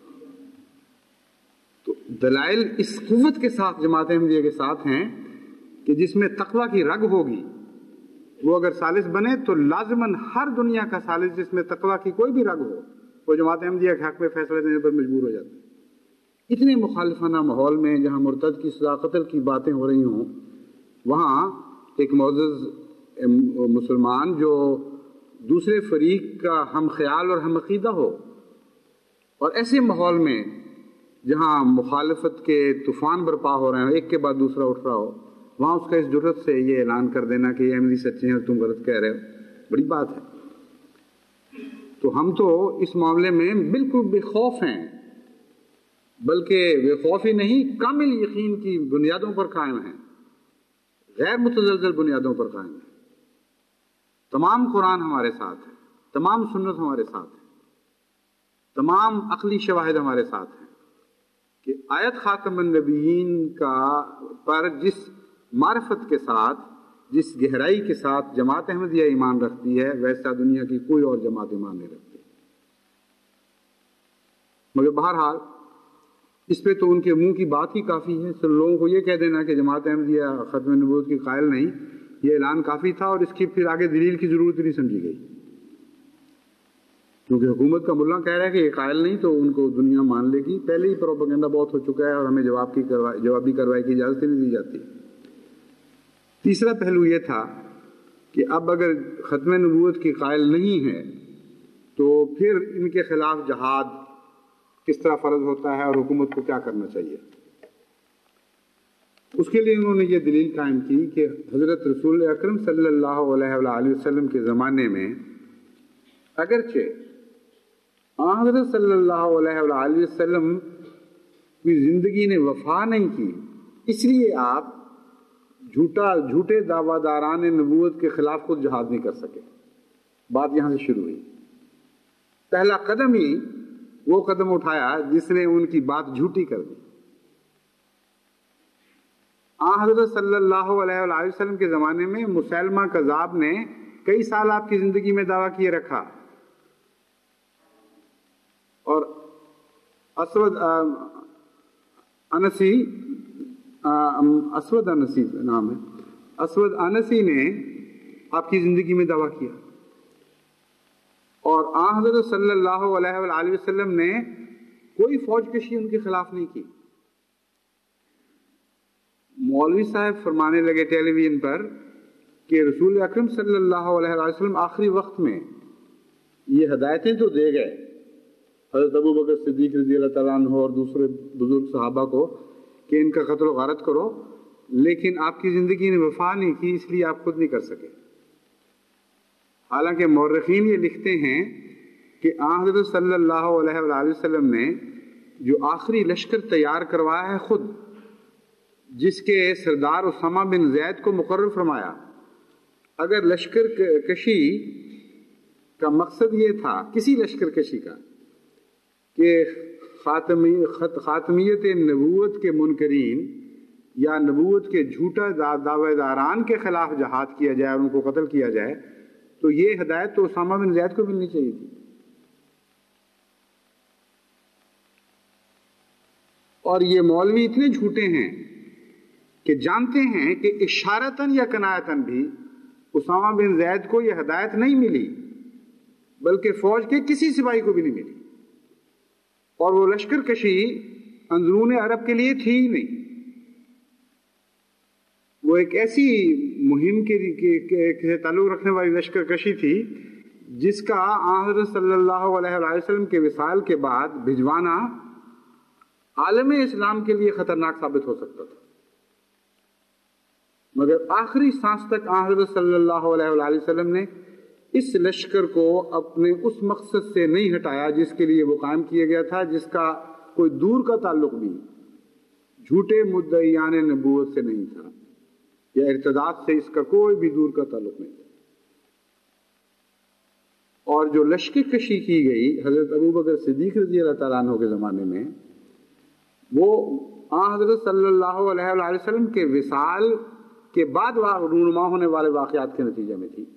تو دلائل اس قوت کے ساتھ جماعت احمدیہ کے ساتھ ہیں کہ جس میں تقوی کی رگ ہوگی وہ اگر ثالث بنے تو لازماً ہر دنیا کا ثالث جس میں تقوی کی کوئی بھی رگ ہو وہ جماعت احمدیہ کے حق میں فیصلہ دینے پر مجبور ہو جاتا ہے. اتنے مخالفانہ ماحول میں جہاں مرتد کی سزا قتل کی باتیں ہو رہی ہوں، وہاں ایک معزز مسلمان جو دوسرے فریق کا ہم خیال اور ہم عقیدہ ہو، اور ایسے ماحول میں جہاں مخالفت کے طوفان برپا ہو رہے ہیں، ایک کے بعد دوسرا اٹھ رہا ہو، وہاں اس کا اس جرت سے یہ اعلان کر دینا کہ یہ احمدی سچے ہیں اور تم غلط کہہ رہے ہو، بڑی بات ہے. تو ہم تو اس معاملے میں بالکل بے خوف ہیں، بلکہ بے خوفی نہیں، کامل یقین کی بنیادوں پر قائم ہیں، غیر متزلزل بنیادوں پر قائم ہیں. تمام قرآن ہمارے ساتھ ہے، تمام سنت ہمارے ساتھ ہے، تمام عقلی شواہد ہمارے ساتھ ہیں کہ آیت خاتم النبیین کا پر جس معرفت کے ساتھ، جس گہرائی کے ساتھ جماعت احمدیہ ایمان رکھتی ہے ویسا دنیا کی کوئی اور جماعت ایمان نہیں رکھتی. مگر بہرحال اس پہ تو ان کے منہ کی بات ہی کافی ہے. صرف لوگوں کو یہ کہہ دینا کہ جماعت احمدیہ ختم نبوت کی قائل نہیں، یہ اعلان کافی تھا اور اس کی پھر آگے دلیل کی ضرورت نہیں سمجھی گئی. کیونکہ حکومت کا ملا کہہ رہا ہے کہ یہ قائل نہیں تو ان کو دنیا مان لے گی. پہلے ہی پروپیگنڈا بہت ہو چکا ہے اور ہمیں جوابی کارروائی کی اجازت نہیں دی جاتی. تیسرا پہلو یہ تھا کہ اب اگر ختم نبوت کی قائل نہیں ہے تو پھر ان کے خلاف جہاد کس طرح فرض ہوتا ہے اور حکومت کو کیا کرنا چاہیے. اس کے لیے انہوں نے یہ دلیل قائم کی کہ حضرت رسول اکرم صلی اللہ علیہ وآلہ وسلم کے زمانے میں اگرچہ حضرت صلی اللہ علیہ وآلہ وسلم کی زندگی نے وفا نہیں کی، اس لیے آپ جھوٹے دعویٰ داران نبوت کے خلاف خود جہاد نہیں کر سکے. بات یہاں سے شروع ہوئی. پہلا قدم ہی وہ قدم اٹھایا جس نے ان کی بات جھوٹی کر دی. حضرت صلی اللہ علیہ وآلہ وسلم کے زمانے میں مسیلمہ کذاب نے کئی سال آپ کی زندگی میں دعویٰ کیے رکھا، اور اسود انسی نام ہے، اسود انسی نے آپ کی زندگی میں دعویٰ کیا، اور حضرت صلی اللہ علیہ وآلہ وسلم نے کوئی فوج کشی ان کے خلاف نہیں کی. मौलवी साहब फरमाने लगे टेलीविजन पर कि रसूल अकरम सल्लल्लाहु अलैहि वसल्लम आखिरी वक्त में ये हदायतें तो दे गए हज़रत अबू बकर सिद्दीक रज़ी अल्लाह तआला अन्हु और दूसरे बुजुर्ग सहाबा को कि इनका कत्ल व गारत करो, लेकिन आपकी ज़िंदगी ने वफा नहीं की, इसलिए आप खुद नहीं कर सके। हालांकि मौर्रिखीन ये लिखते हैं कि हज़रत सल्लल्लाहु अलैहि वसल्लम ने जो आखिरी लश्कर तैयार करवाया है खुद, जिसके सरदार उसामा बिन ज़ैद को मुकर्रर फरमाया। अगर लश्कर कशी का मकसद ये था किसी लश्कर कशी का कि खातमियत नबूवत के मुनकरीन या नबूवत के झूठा दावेदारान के खिलाफ जहाद किया जाए और उनको कत्ल किया जाए, तो ये हिदायत तो उसामा बिन ज़ैद को मिलनी चाहिए थी। और ये मौलवी इतने झूठे हैं कि जानते हैं कि इशारतन या कनायतन भी उसामा बिन ज़ैद को यह हिदायत नहीं मिली, बल्कि फौज के किसी सिपाही को भी नहीं मिली, और वो लश्कर कशी अंदरून अरब के लिए थी ही नहीं। वो एक ऐसी मुहिम के ताल्लुक रखने वाली लश्कर कशी थी जिसका हज़रत सल्लल्लाहु अलैहि वसल्लम के विसाल के बाद भिजवाना आलम इस्लाम के लिए खतरनाक साबित हो सकता था। मगर आखिरी सांस तक हज़रत सल्लल्लाहु अलैहि वसल्लम ने इस लश्कर को अपने उस मकसद से नहीं हटाया जिसके लिए वो कायम किया गया था, जिसका कोई दूर का ताल्लुक भी झूठे मुद्दईयान नबूवत से नहीं था या इर्तिदाद से इसका कोई भी दूर का ताल्लुक नहीं था। और जो लश्कर कशी की गई हजरत अबू बकर सिद्दीक रज़ी अल्लाह तआला अन्हु के ज़माने में, वो हज़रत सल्लल्लाहु अलैहि वसल्लम के विसाल के बाद रूनुमा होने वाले वाक़यात के नतीजे में थी।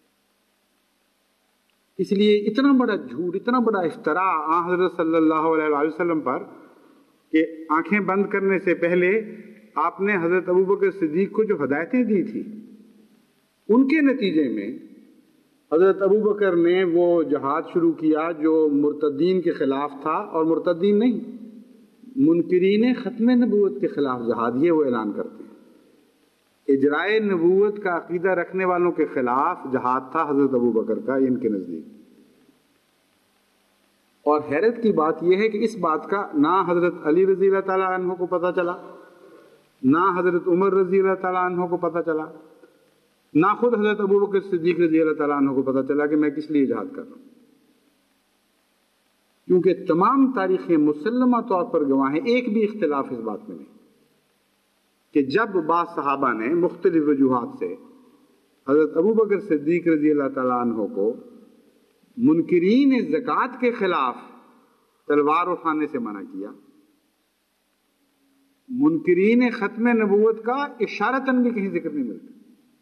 इसलिए इतना बड़ा झूठ, इतना बड़ा इफ्तरा हज़रत सल्लल्लाहु अलैहि वसल्लम पर कि आंखें बंद करने से पहले आपने हज़रत अबू बकर सिद्दीक को जो हदायतें दी थी, उनके नतीजे में हज़रत अबू बकर ने वो जहाद शुरू किया जो मुर्तदीन के खिलाफ था, और मुर्तदीन नहीं, मुनकिरीन ख़त्म नबूवत के खिलाफ जहाद, ये वो ऐलान करते हैं। इजराए नबूवत का अकीदा रखने वालों के खिलाफ जहाद था हज़रत अबू बकर का इनके नज़दीक। और हैरत की बात यह है कि इस बात का ना हज़रत अली रज़ी अल्लाह तआला अन्हु को पता चला, ना हज़रत उमर रज़ी अल्लाह तआला अन्हु को पता चला, ना खुद हज़रत अबू बकर सिद्दीक रज़ी अल्लाह तआला अन्हु को पता चला कि मैं किस लिए जहाद कर रहा हूँ। क्योंकि तमाम तारीखें मुसल्लमा तौर पर गवाह हैं, एक भी इख्तिलाफ इस बात में नहीं कि जब बाज़ सहाबा ने मुख्तलिफ वजूहात से हज़रत अबू बकर सिद्दीक रज़ी अल्लाह तआला अन्हु को मुनकिरीन ज़कात के खिलाफ तलवार उठाने से मना किया, मुनकिरीन ख़त्म नबूवत का इशारतन भी कहीं जिक्र नहीं मिलता,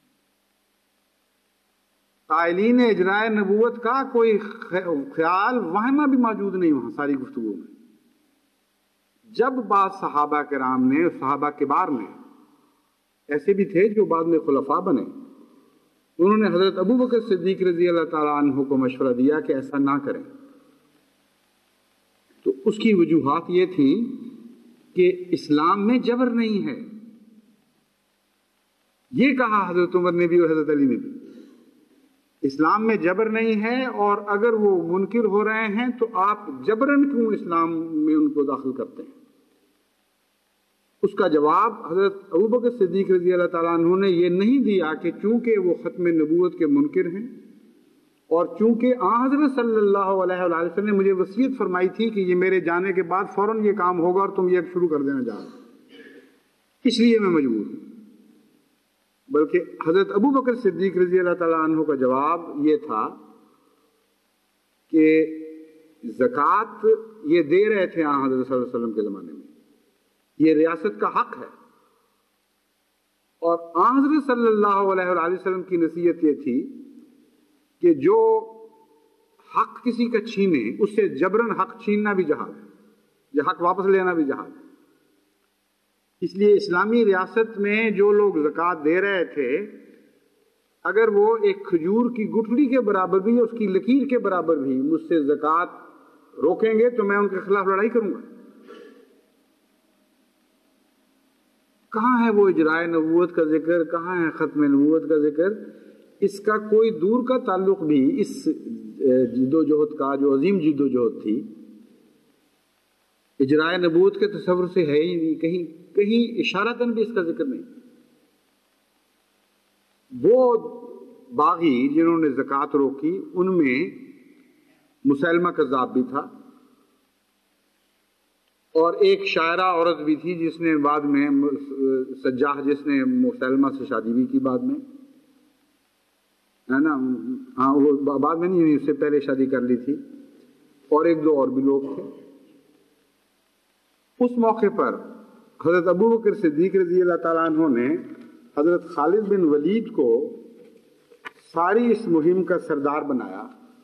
कायलीन इजराए नबूवत का कोई ख्याल वहमा भी मौजूद नहीं वहां सारी गुफ्तगू में। जब बाद सहाबा किराम ने, सहाबा किबार ने, ऐसे भी थे जो बाद में खुलफा बने, उन्होंने हजरत अबू बकर सिद्दीक रज़ी अल्लाह तआला अन्हु को मशवरा दिया कि ऐसा ना करें, तो उसकी वजूहात ये थी कि इस्लाम में जबर नहीं है, ये कहा हजरत उमर ने भी और हजरत अली ने भी, इस्लाम में जबर नहीं है, और अगर वो मुनकिर हो रहे हैं तो आप जबरन क्यों इस्लाम में उनको दाखिल करते हैं। उसका जवाब हजरत अबू बकर सिद्दीक रज़ी अल्लाह तआला अन्हु ने ये नहीं दिया कि चूंकि वो ख़त्म नबूवत के मुनकिर हैं और चूंकि हज़रत सल्लल्लाहु अलैहि वसल्लम ने मुझे वसीयत फरमाई थी कि ये मेरे जाने के बाद फौरन ये काम होगा और तुम ये शुरू कर देना जा रहे, इसलिए मैं मजबूर हूँ। बल्कि हजरत अबू बकर सिद्दीक रज़ी अल्लाह तआला अन्हु का जवाब ये था कि ज़कात ये दे रहे थे हज़रत सल्लल्लाहु अलैहि वसल्लम के ज़माने में, ये रियासत का हक है, और हज़रत सल्लल्लाहु अलैहि वसल्लम की नसीहत ये थी कि जो हक किसी का छीने उससे जबरन हक छीनना भी जहाद है, जो हक वापस लेना भी जहाद है। इसलिए इस्लामी रियासत में जो लोग ज़कात दे रहे थे, अगर वो एक खजूर की गुठली के बराबर भी, उसकी लकीर के बराबर भी मुझसे ज़कात रोकेंगे तो मैं उनके खिलाफ लड़ाई करूंगा। کہاں ہے وہ اجرائے نبوت کا ذکر، کہاں ہے ختم نبوت کا ذکر؟ اس کا کوئی دور کا تعلق بھی اس جد و جہد کا، جو عظیم جد و جہد تھی، اجرائے نبوت کے تصور سے ہے ہی نہیں، کہیں اشارتاً بھی اس کا ذکر نہیں۔ وہ باغی جنہوں نے زکوٰۃ روکی ان میں مسلمہ کذاب بھی تھا، اور ایک شاعرہ عورت بھی تھی جس نے بعد میں سجاح، جس نے مسلمہ سے شادی بھی کی بعد میں، ہے نا؟ ہاں، وہ بعد میں نہیں، اس سے پہلے شادی کر لی تھی، اور ایک دو اور بھی لوگ تھے۔ اس موقع پر حضرت ابو بکر صدیق رضی اللہ تعالیٰ عنہ نے حضرت خالد بن ولید کو ساری اس مہم کا سردار بنایا،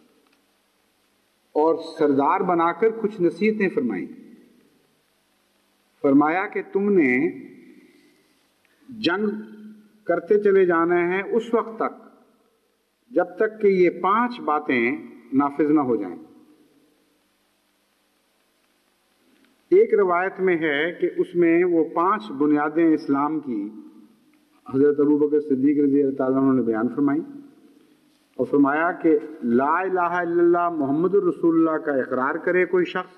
اور سردار بنا کر کچھ نصیحتیں فرمائیں۔ فرمایا کہ تم نے جنگ کرتے چلے جانا ہے اس وقت تک جب تک کہ یہ 5 باتیں نافذ نہ ہو جائیں۔ ایک روایت میں ہے کہ اس میں وہ 5 بنیادیں اسلام کی حضرت ابو بکر صدیق رضی اللہ تعالیٰ عنہ نے بیان فرمائی، اور فرمایا کہ لا الہ الا اللہ محمد الرسول اللہ کا اقرار کرے کوئی شخص،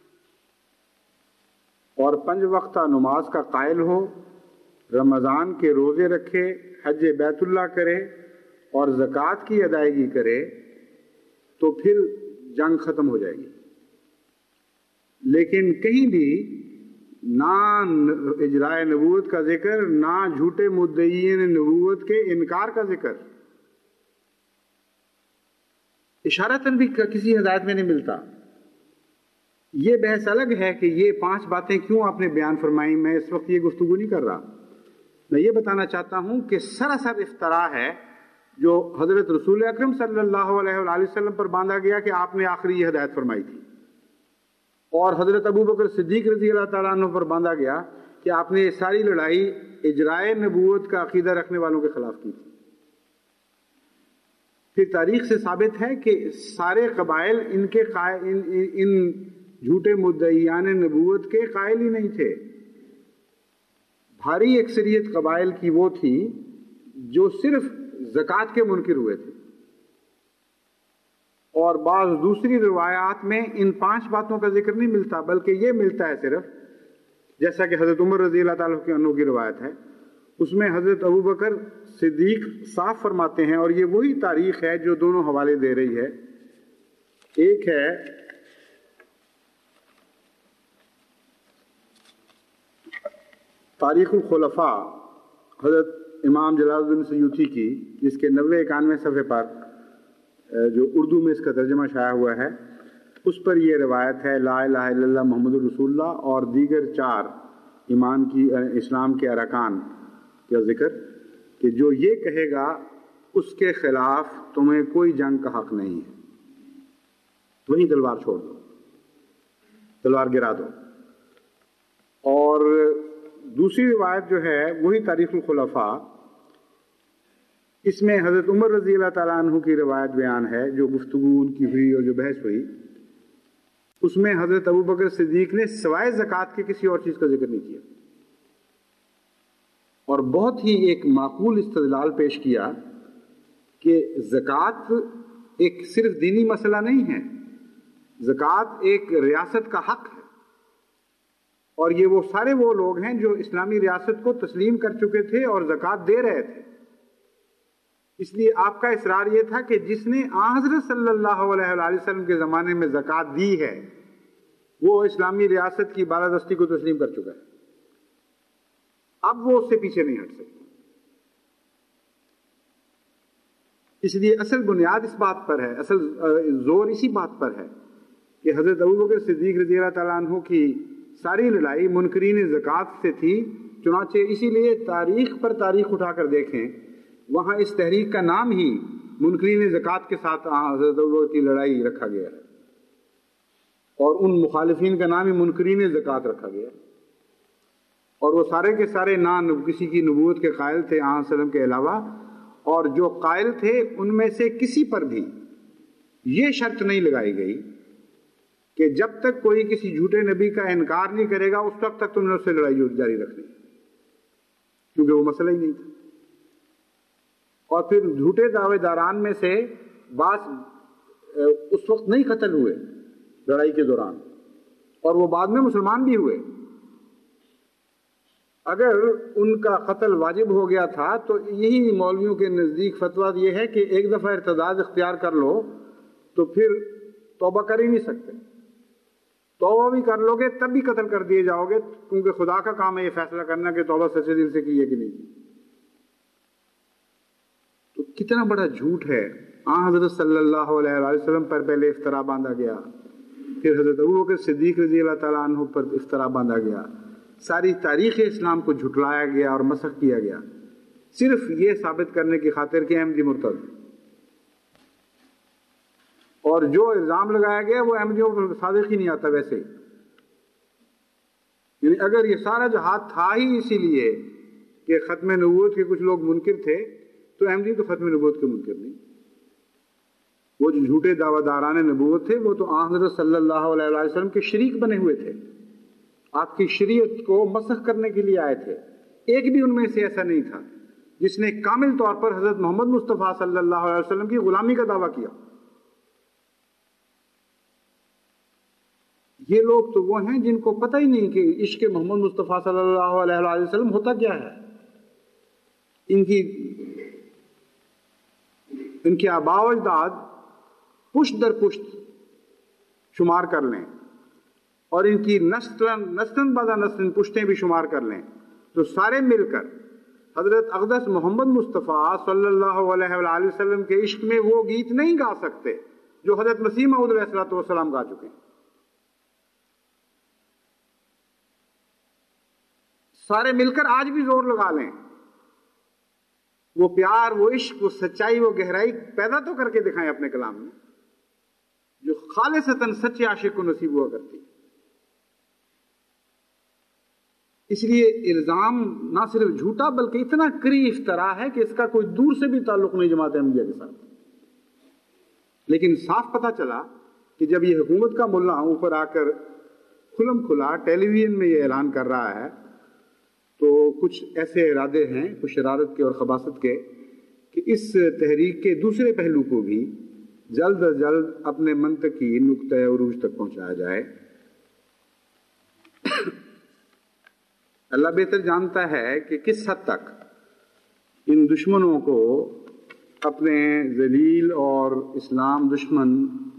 اور 5 وقتہ نماز کا قائل ہو، رمضان کے روزے رکھے، حج بیت اللہ کرے اور زکوٰۃ کی ادائیگی کرے، تو پھر جنگ ختم ہو جائے گی۔ لیکن کہیں بھی نہ اجرائے نبوت کا ذکر، نہ جھوٹے مدعیین نبوت کے انکار کا ذکر، اشارتاً بھی کسی ہدایت میں نہیں ملتا۔ یہ بحث الگ ہے کہ یہ 5 باتیں کیوں آپ نے بیان فرمائی، میں اس وقت یہ گفتگو نہیں کر رہا۔ میں یہ بتانا چاہتا ہوں کہ سراسر افطراء ہے جو حضرت رسول اکرم صلی اللہ علیہ وآلہ وسلم پر باندھا گیا کہ آپ نے آخری یہ ہدایت فرمائی تھی، اور حضرت ابو بکر صدیق رضی اللہ تعالیٰ عنہ پر باندھا گیا کہ آپ نے یہ ساری لڑائی اجرائے نبوت کا عقیدہ رکھنے والوں کے خلاف کی تھی۔ پھر تاریخ سے ثابت ہے کہ سارے قبائل ان جھوٹے مدعیان نبوت کے قائل ہی نہیں تھے۔ بھاری اکثریت قبائل کی وہ تھی جو صرف زکوٰۃ کے منکر ہوئے تھے، اور بعض دوسری روایات میں ان 5 باتوں کا ذکر نہیں ملتا، بلکہ یہ ملتا ہے صرف، جیسا کہ حضرت عمر رضی اللہ تعالیٰ عنہ کی روایت ہے، اس میں حضرت ابو بکر صدیق صاف فرماتے ہیں، اور یہ وہی تاریخ ہے جو دونوں حوالے دے رہی ہے۔ ایک ہے تاریخ الخلفاء حضرت امام جلال الدین سیوطی کی، جس کے 90-91 صفحے پر جو اردو میں اس کا ترجمہ شائع ہوا ہے، اس پر یہ روایت ہے لا الہ الا اللہ محمد الرسول اللہ اور دیگر 4 ایمان کی اسلام کے ارکان کا ذکر، کہ جو یہ کہے گا اس کے خلاف تمہیں کوئی جنگ کا حق نہیں ہے، وہیں تلوار چھوڑ دو، تلوار گرا دو۔ اور دوسری روایت جو ہے وہی تاریخ الخلفاء، اس میں حضرت عمر رضی اللہ تعالیٰ عنہ کی روایت بیان ہے جو گفتگو ان کی ہوئی اور جو بحث ہوئی، اس میں حضرت ابو بکر صدیق نے سوائے زکوٰۃ کے کسی اور چیز کا ذکر نہیں کیا، اور بہت ہی ایک معقول استدلال پیش کیا کہ زکوٰۃ ایک صرف دینی مسئلہ نہیں ہے، زکوٰۃ ایک ریاست کا حق ہے، اور یہ وہ سارے وہ لوگ ہیں جو اسلامی ریاست کو تسلیم کر چکے تھے اور زکوٰۃ دے رہے تھے۔ اس لیے آپ کا اصرار یہ تھا کہ جس نے حضرت صلی اللہ علیہ وآلہ وسلم کے زمانے میں زکوٰۃ دی ہے وہ اسلامی ریاست کی بالادستی کو تسلیم کر چکا ہے، اب وہ اس سے پیچھے نہیں ہٹ سکتا۔ اس لیے اصل بنیاد اس بات پر ہے، اصل زور اسی بات پر ہے کہ حضرت ابوبکر صدیق رضی اللہ تعالیٰ عنہ کی ساری لڑائی منکرین زکوٰۃ سے تھی، چنانچہ اسی لیے تاریخ پر تاریخ اٹھا کر دیکھیں، وہاں اس تحریک کا نام ہی منکرین زکوٰۃ کے ساتھ حضرت ابوبکر کی لڑائی رکھا گیا ہے، اور ان مخالفین کا نام ہی منکرین زکوٰۃ رکھا گیا، اور وہ سارے کے سارے نہ کسی کی نبوت کے قائل تھے آن وسلم کے علاوہ، اور جو قائل تھے ان میں سے کسی پر بھی یہ شرط نہیں لگائی گئی کہ جب تک کوئی کسی جھوٹے نبی کا انکار نہیں کرے گا اس وقت تک تم نے اس سے لڑائی جاری رکھنی۔ کیونکہ وہ مسئلہ ہی نہیں تھا. اور پھر جھوٹے دعوے داران میں سے بعض اس وقت نہیں قتل ہوئے لڑائی کے دوران، اور وہ بعد میں مسلمان بھی ہوئے. اگر ان کا قتل واجب ہو گیا تھا تو یہی مولویوں کے نزدیک فتویٰ یہ ہے کہ ایک دفعہ ارتداد اختیار کر لو تو پھر توبہ کر ہی نہیں سکتے. توبہ بھی کر لو گے تب بھی قتل کر دیے جاؤ گے، کیونکہ خدا کا کام ہے یہ فیصلہ کرنا کہ توبہ سچے دل سے کی ہے کہ نہیں کی. تو کتنا بڑا جھوٹ ہے. حضرت صلی اللہ علیہ وسلم پر پہلے افطرا باندھا گیا، پھر حضرت ابوبکر صدیق رضی اللہ تعالیٰ عنہ پر افطرا باندھا گیا، ساری تاریخ اسلام کو جھٹلایا گیا اور مسخ کیا گیا، صرف یہ ثابت کرنے کی خاطر کہ احمدی مرتد. اور جو الزام لگایا گیا وہ احمدیوں پر صادق ہی نہیں آتا ویسے. یعنی اگر یہ سارا جہاد تھا ہی اسی لیے کہ ختم نبوت کے کچھ لوگ منکر تھے، تو احمدی تو ختم نبوت کے منکر نہیں. وہ جو جھوٹے دعویٰ داران نبوت تھے وہ تو حضرت صلی اللہ علیہ وسلم کے شریک بنے ہوئے تھے، آپ کی شریعت کو مسخ کرنے کے لیے آئے تھے. ایک بھی ان میں سے ایسا نہیں تھا جس نے کامل طور پر حضرت محمد مصطفیٰ صلی اللہ علیہ وسلم کی غلامی کا دعویٰ کیا. یہ لوگ تو وہ ہیں جن کو پتہ ہی نہیں کہ عشق محمد مصطفیٰ صلی اللہ علیہ وسلم ہوتا کیا ہے. ان کے آباء و اجداد پشت در پشت شمار کر لیں اور ان کی نسلن بعد نسلن پشتیں بھی شمار کر لیں تو سارے مل کر حضرت اقدس محمد مصطفیٰ صلی اللہ علیہ وآلہ وسلم کے عشق میں وہ گیت نہیں گا سکتے جو حضرت مسیح موعود علیہ السلام گا چکے ہیں. سارے مل کر آج بھی زور لگا لیں، وہ پیار، وہ عشق، وہ سچائی، وہ گہرائی پیدا تو کر کے دکھائیں اپنے کلام میں جو خالصتاً سچے عاشق کو نصیب ہوا کرتی. اس لیے الزام نہ صرف جھوٹا بلکہ اتنا کری افطرا ہے کہ اس کا کوئی دور سے بھی تعلق نہیں جماعت احمدیہ کے ساتھ. لیکن صاف پتہ چلا کہ جب یہ حکومت کا ملا اوپر آ کر کھلم کھلا ٹیلی ویژن میں یہ اعلان کر رہا ہے تو کچھ ایسے ارادے ہیں کچھ شرارت کے اور خباثت کے کہ اس تحریک کے دوسرے پہلو کو بھی جلد از جلد اپنے منطقی نقطۂ عروج تک پہنچایا جائے. اللہ بہتر جانتا ہے کہ کس حد تک ان دشمنوں کو اپنے ذلیل اور اسلام دشمن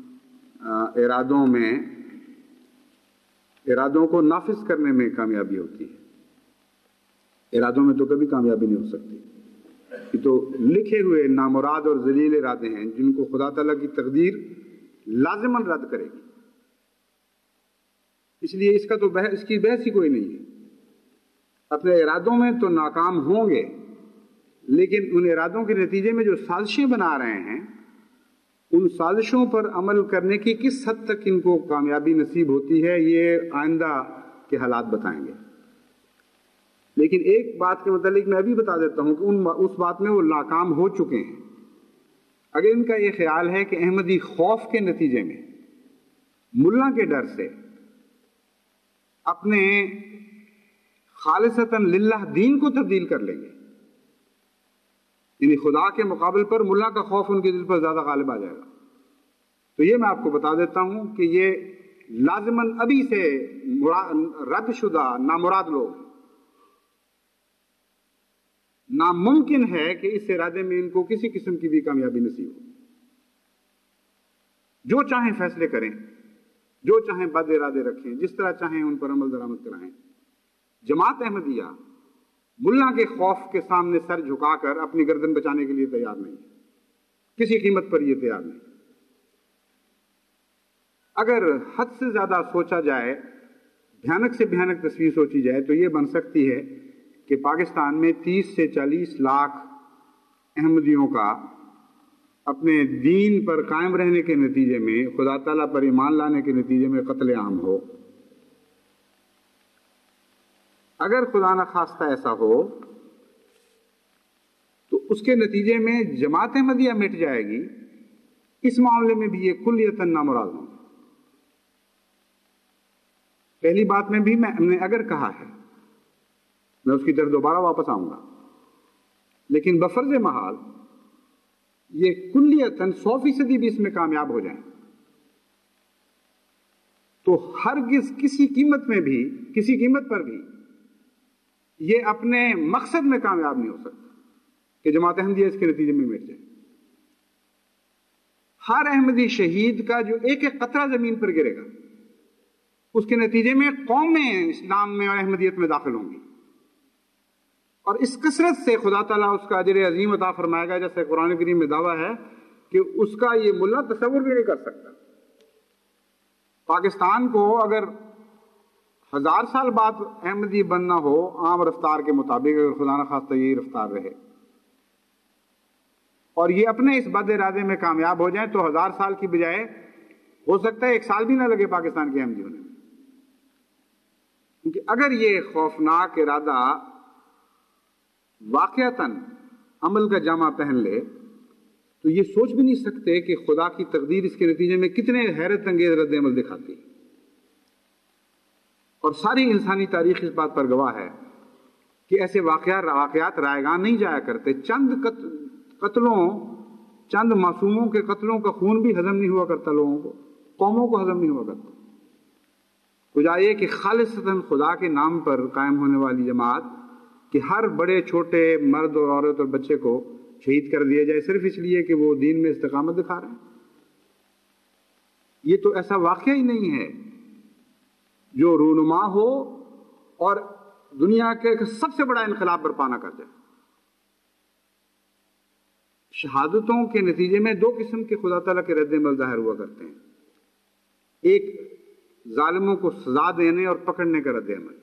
ارادوں کو نافذ کرنے میں کامیابی ہوتی ہے. ارادوں میں تو کبھی کامیابی نہیں ہو سکتی. یہ تو لکھے ہوئے نامراد اور ذلیل ارادے ہیں جن کو خدا تعالیٰ کی تقدیر لازماً رد کرے گی. اس لیے اس کی بحث ہی کوئی نہیں ہے. اپنے ارادوں میں تو ناکام ہوں گے، لیکن ان ارادوں کے نتیجے میں جو سازشیں بنا رہے ہیں ان سازشوں پر عمل کرنے کی کس حد تک ان کو کامیابی نصیب ہوتی ہے یہ آئندہ کے حالات بتائیں گے. لیکن ایک بات کے متعلق میں ابھی بتا دیتا ہوں کہ اس بات میں وہ ناکام ہو چکے ہیں. اگر ان کا یہ خیال ہے کہ احمدی خوف کے نتیجے میں ملا کے ڈر سے اپنے خالصتاً للہ دین کو تبدیل کر لیں گے، یعنی خدا کے مقابل پر ملا کا خوف ان کے دل پر زیادہ غالب آ جائے گا، تو یہ میں آپ کو بتا دیتا ہوں کہ یہ لازماً ابھی سے رد شدہ نامراد لوگ، ناممکن ہے کہ اس ارادے میں ان کو کسی قسم کی بھی کامیابی نصیب ہو. جو چاہیں فیصلے کریں، جو چاہیں بد ارادے رکھیں، جس طرح چاہیں ان پر عمل درآمد کرائیں، جماعت احمدیہ ملا کے خوف کے سامنے سر جھکا کر اپنی گردن بچانے کے لیے تیار نہیں، کسی قیمت پر یہ تیار نہیں. اگر حد سے زیادہ سوچا جائے، بھیانک سے بھیانک تصویر سوچی جائے تو یہ بن سکتی ہے کہ پاکستان میں 30 سے 40 لاکھ احمدیوں کا اپنے دین پر قائم رہنے کے نتیجے میں، خدا تعالیٰ پر ایمان لانے کے نتیجے میں قتل عام ہو. اگر خدا نخواستہ ایسا ہو تو اس کے نتیجے میں جماعت احمدیہ مٹ جائے گی. اس معاملے میں بھی یہ کلیتاً نامراد ہوں. پہلی بات میں بھی میں نے اگر کہا ہے میں اس کی طرف دوبارہ واپس آؤں گا، لیکن بفرض محال یہ کلیتاً 100% بھی اس میں کامیاب ہو جائیں تو ہرگز کسی قیمت میں بھی، کسی قیمت پر بھی یہ اپنے مقصد میں کامیاب نہیں ہو سکتا کہ جماعت احمدیہ اس کے نتیجے میں مٹ جائے۔ ہر احمدی شہید کا جو ایک ایک قطرہ زمین پر گرے گا، اس کے نتیجے میں قومیں اسلام میں اور احمدیت میں داخل ہوں گی، اور اس کثرت سے خدا تعالیٰ اس کا اجر عظیم عطا فرمائے گا، جیسے قرآن کریم میں دعویٰ ہے کہ اس کا یہ ملا تصور بھی نہیں کر سکتا۔ پاکستان کو اگر 1000 سال بعد احمدی بننا ہو عام رفتار کے مطابق، اگر خدا نہ خواستہ یہی رفتار رہے اور یہ اپنے اس بد ارادے میں کامیاب ہو جائیں، تو 1000 سال کی بجائے ہو سکتا ہے 1 سال بھی نہ لگے پاکستان کے احمدی ہونے میں، کیونکہ اگر یہ خوفناک ارادہ واقعتاً عمل کا جامہ پہن لے تو یہ سوچ بھی نہیں سکتے کہ خدا کی تقدیر اس کے نتیجے میں کتنے حیرت انگیز رد عمل دکھاتی ہے۔ اور ساری انسانی تاریخ اس بات پر گواہ ہے کہ ایسے واقعات رائیگان نہیں جایا کرتے۔ چند قتلوں، چند معصوموں کے قتلوں کا خون بھی ہضم نہیں ہوا کرتا، لوگوں کو، قوموں کو ہضم نہیں ہوا کرتا۔ کجا یہ کہ خالصتاً خدا کے نام پر قائم ہونے والی جماعت کہ ہر بڑے چھوٹے مرد اور عورت اور بچے کو شہید کر دیا جائے صرف اس لیے کہ وہ دین میں استقامت دکھا رہے ہیں، یہ تو ایسا واقعہ ہی نہیں ہے جو رونما ہو اور دنیا کے سب سے بڑا انقلاب برپا نہ کر جائے۔ شہادتوں کے نتیجے میں 2 قسم کے خدا تعالیٰ کے رد عمل ظاہر ہوا کرتے ہیں، ایک ظالموں کو سزا دینے اور پکڑنے کا رد عمل،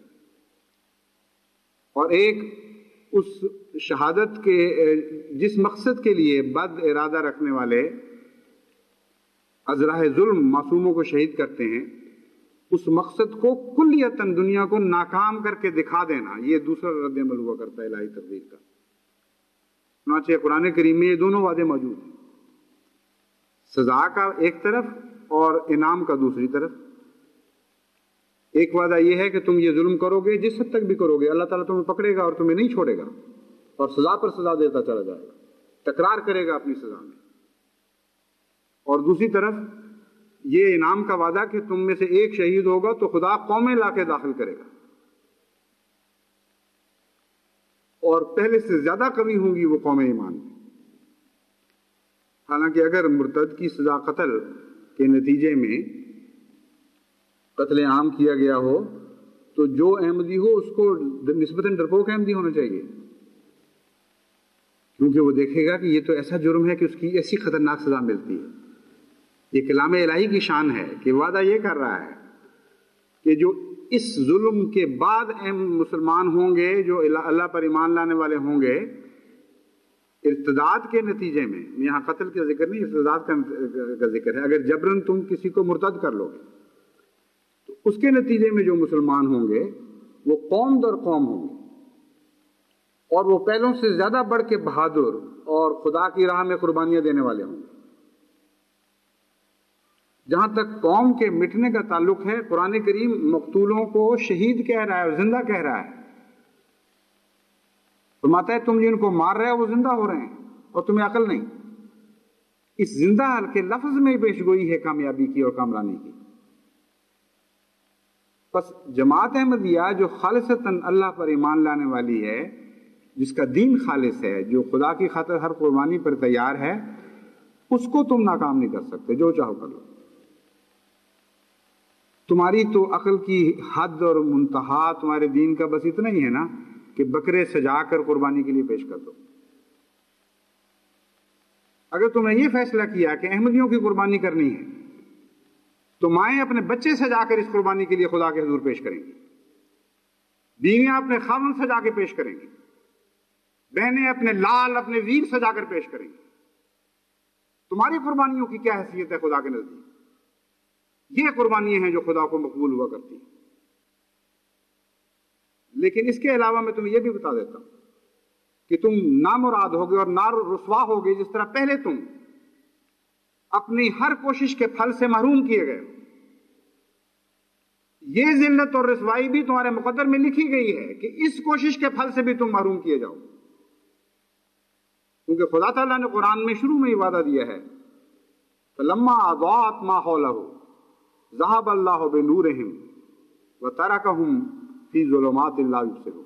اور ایک اس شہادت کے جس مقصد کے لیے بد ارادہ رکھنے والے ازراہ ظلم معصوموں کو شہید کرتے ہیں، اس مقصد کو کلیتاً دنیا کو ناکام کر کے دکھا دینا، یہ دوسرا رد عمل ہوا کرتا ہے الہی تقدیر کا۔ چنانچہ قرآن کریم میں یہ دونوں وعدے موجود ہیں، سزا کا ایک طرف اور انعام کا دوسری طرف۔ ایک وعدہ یہ ہے کہ تم یہ ظلم کرو گے، جس حد تک بھی کرو گے اللہ تعالیٰ تمہیں پکڑے گا اور تمہیں نہیں چھوڑے گا، اور سزا پر سزا دیتا چلا جائے گا، تکرار کرے گا اپنی سزا میں۔ اور دوسری طرف یہ انعام کا وعدہ کہ تم میں سے ایک شہید ہوگا تو خدا قومیں لا کے داخل کرے گا، اور پہلے سے زیادہ کمی ہوں گی وہ قوم ایمان میں۔ حالانکہ اگر مرتد کی سزا قتل کے نتیجے میں قتل عام کیا گیا ہو تو جو احمدی ہو اس کو نسبتاً ڈرپوک احمدی ہونا چاہیے، کیونکہ وہ دیکھے گا کہ یہ تو ایسا جرم ہے کہ اس کی ایسی خطرناک سزا ملتی ہے۔ یہ کلام الہی کی شان ہے کہ وعدہ یہ کر رہا ہے کہ جو اس ظلم کے بعد مسلمان ہوں گے، جو اللہ پر ایمان لانے والے ہوں گے، ارتداد کے نتیجے میں، یہاں قتل کا ذکر نہیں، ارتداد کا ذکر ہے، اگر جبرن تم کسی کو مرتد کر لو گے تو اس کے نتیجے میں جو مسلمان ہوں گے وہ قوم در قوم ہوں گے، اور وہ پہلوں سے زیادہ بڑھ کے بہادر اور خدا کی راہ میں قربانیاں دینے والے ہوں گے۔ جہاں تک قوم کے مٹنے کا تعلق ہے، قرآن کریم مقتولوں کو شہید کہہ رہا ہے اور زندہ کہہ رہا ہے، فرماتا ہے تم جن کو مار رہے ہو وہ زندہ ہو رہے ہیں اور تمہیں عقل نہیں۔ اس زندہ کے لفظ میں پیش گوئی ہے کامیابی کی اور کامرانی کی۔ بس جماعت احمدیہ جو خالصتاً اللہ پر ایمان لانے والی ہے، جس کا دین خالص ہے، جو خدا کی خاطر ہر قربانی پر تیار ہے، اس کو تم ناکام نہیں کر سکتے، جو چاہو کر لو۔ تمہاری تو عقل کی حد اور منتہا تمہارے دین کا بس اتنا ہی ہے نا کہ بکرے سجا کر قربانی کے لیے پیش کر دو۔ اگر تم نے یہ فیصلہ کیا کہ احمدیوں کی قربانی کرنی ہے تو مائیں اپنے بچے سجا کر اس قربانی کے لیے خدا کے حضور پیش کریں گی، بیویاں اپنے خاوند سجا کے پیش کریں گی، بہنیں اپنے لال اپنے ویر سجا کر پیش کریں گی۔ تمہاری قربانیوں کی کیا حیثیت ہے خدا کے نزدیک؟ یہ قربانیاں ہیں جو خدا کو مقبول ہوا کرتی ہیں۔ لیکن اس کے علاوہ میں تمہیں یہ بھی بتا دیتا ہوں کہ تم نامراد ہوگے اور نار رسوا ہوگے جس طرح پہلے تم اپنی ہر کوشش کے پھل سے محروم کیے گئے۔ یہ ذلت اور رسوائی بھی تمہارے مقدر میں لکھی گئی ہے کہ اس کوشش کے پھل سے بھی تم محروم کیے جاؤ، کیونکہ خدا تعالیٰ نے قرآن میں شروع میں ہی وعدہ دیا ہے فَلَمَّا أَضَاءَتْ مَا حَوْلَهُ ذَهَبَ اللَّهُ بِنُورِهِمْ وَتَرَكَهُمْ فِي ظُلُمَاتٍ لَا يُبْصِرُونَ۔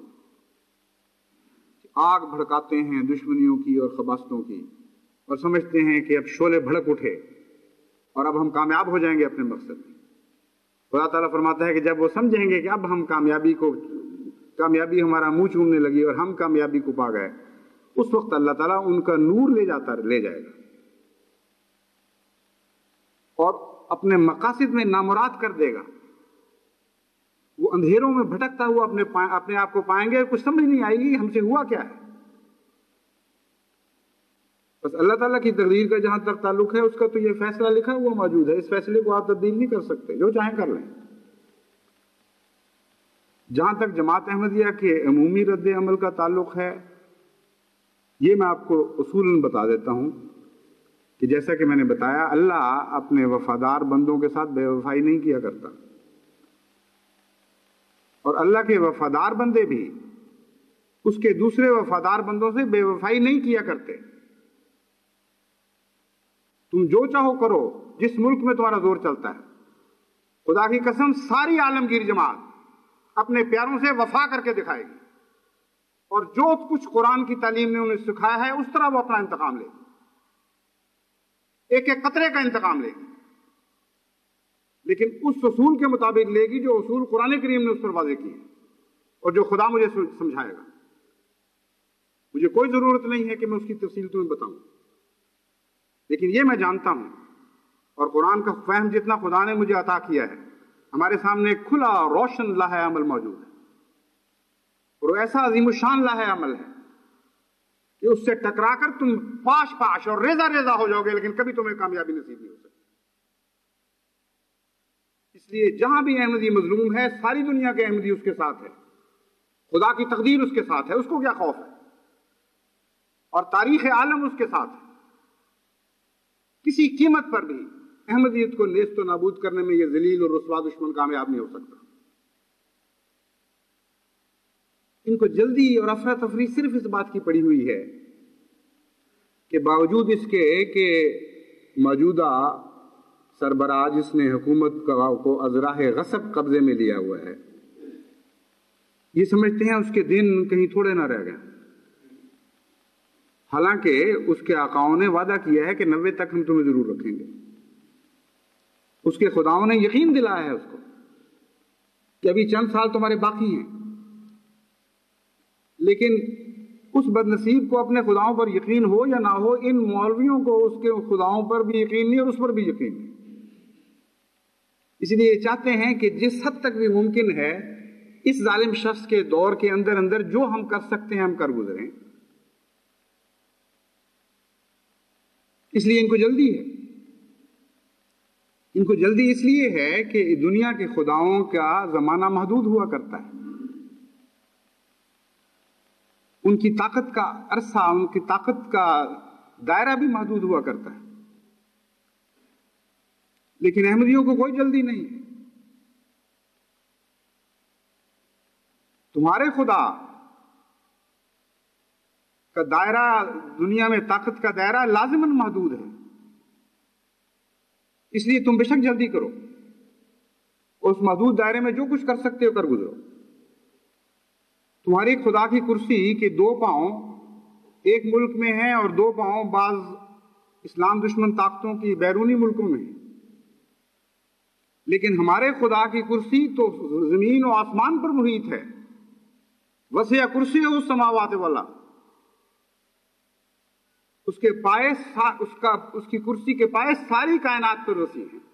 آگ بھڑکاتے ہیں دشمنیوں کی اور خباثتوں کی اور سمجھتے ہیں کہ اب شعلے بھڑک اٹھے اور اب ہم کامیاب ہو جائیں گے اپنے مقصد میں۔ خدا تعالیٰ فرماتا ہے کہ جب وہ سمجھیں گے کہ اب ہم کامیابی ہمارا منہ چومنے لگی اور ہم کامیابی کو پا گئے، اس وقت اللہ تعالیٰ ان کا نور لے جائے گا اور اپنے مقاصد میں نامراد کر دے گا۔ وہ اندھیروں میں بھٹکتا ہوا اپنے آپ کو پائیں گے، کچھ سمجھ نہیں آئے گی ہم سے ہوا کیا ہے۔ بس اللہ تعالیٰ کی تقدیر کا جہاں تک تعلق ہے اس کا تو یہ فیصلہ لکھا ہوا موجود ہے، اس فیصلے کو آپ تبدیل نہیں کر سکتے، جو چاہیں کر لیں۔ جہاں تک جماعت احمدیہ کے عمومی رد عمل کا تعلق ہے، یہ میں آپ کو اصولاً بتا دیتا ہوں کہ جیسا کہ میں نے بتایا اللہ اپنے وفادار بندوں کے ساتھ بے وفائی نہیں کیا کرتا، اور اللہ کے وفادار بندے بھی اس کے دوسرے وفادار بندوں سے بے وفائی نہیں کیا کرتے۔ تم جو چاہو کرو، جس ملک میں تمہارا زور چلتا ہے، خدا کی قسم ساری عالمگیر جماعت اپنے پیاروں سے وفا کر کے دکھائے گی، اور جو کچھ قرآن کی تعلیم نے انہیں سکھایا ہے اس طرح وہ اپنا انتقام لے گی، ایک ایک قطرے کا انتقام لے گی، لیکن اس اصول کے مطابق لے گی جو اصول قرآن کریم نے اس پر واضح کی ہے اور جو خدا مجھے سمجھائے گا۔ مجھے کوئی ضرورت نہیں ہے کہ میں اس کی تفصیل تمہیں بتاؤں، لیکن یہ میں جانتا ہوں، اور قرآن کا فہم جتنا خدا نے مجھے عطا کیا ہے، ہمارے سامنے ایک کھلا روشن لاہ عمل موجود ہے، اور وہ ایسا عظیم الشان لاہ عمل ہے کہ اس سے ٹکرا کر تم پاش اور ریزہ ریزہ ہو جاؤ گے، لیکن کبھی تمہیں کامیابی نصیب نہیں ہو سکتی۔ اس لیے جہاں بھی احمدی مظلوم ہے، ساری دنیا کے احمدی اس کے ساتھ ہے، خدا کی تقدیر اس کے ساتھ ہے، اس کو کیا خوف ہے، اور تاریخ عالم اس کے ساتھ ہے۔ کسی قیمت پر بھی احمدیت کو نیست و نابود کرنے میں یہ ذلیل اور رسوا دشمن کامیاب نہیں ہو سکتا۔ ان کو جلدی اور افراتفری صرف اس بات کی پڑی ہوئی ہے کہ باوجود اس کے کہ موجودہ سربراہ جس نے حکومت کو از راہ غصب قبضے میں لیا ہوا ہے، یہ سمجھتے ہیں اس کے دن کہیں تھوڑے نہ رہ گئے، حالانکہ اس کے آقاؤں نے وعدہ کیا ہے کہ 90 تک ہم تمہیں ضرور رکھیں گے۔ اس کے خداؤں نے یقین دلایا ہے اس کو کہ ابھی چند سال تمہارے باقی ہیں، لیکن اس بد نصیب کو اپنے خداؤں پر یقین ہو یا نہ ہو، ان مولویوں کو اس کے خداؤں پر بھی یقین نہیں اور اس پر بھی یقین نہیں۔ اس لیے یہ چاہتے ہیں کہ جس حد تک بھی ممکن ہے اس ظالم شخص کے دور کے اندر اندر جو ہم کر سکتے ہیں ہم کر گزریں۔ اس لیے ان کو جلدی ہے، ان کو جلدی اس لیے ہے کہ دنیا کے خداؤں کا زمانہ محدود ہوا کرتا ہے، ان کی طاقت کا عرصہ، ان کی طاقت کا دائرہ بھی محدود ہوا کرتا ہے، لیکن احمدیوں کو کوئی جلدی نہیں ہے۔ تمہارے خدا کا دائرہ دنیا میں طاقت کا دائرہ لازماً محدود ہے، اس لیے تم بے شک جلدی کرو، اس محدود دائرے میں جو کچھ کر سکتے ہو کر گزرو۔ تمہاری خدا کی کرسی کے 2 پاؤں ایک ملک میں ہیں اور 2 پاؤں بعض اسلام دشمن طاقتوں کی بیرونی ملکوں میں ہیں، لیکن ہمارے خدا کی کرسی تو زمین و آسمان پر محیط ہے، وسیع کرسی ہے اس سماوات والا، اس کے پائے اس کی کرسی کے پائے ساری کائنات پر وسیع ہیں۔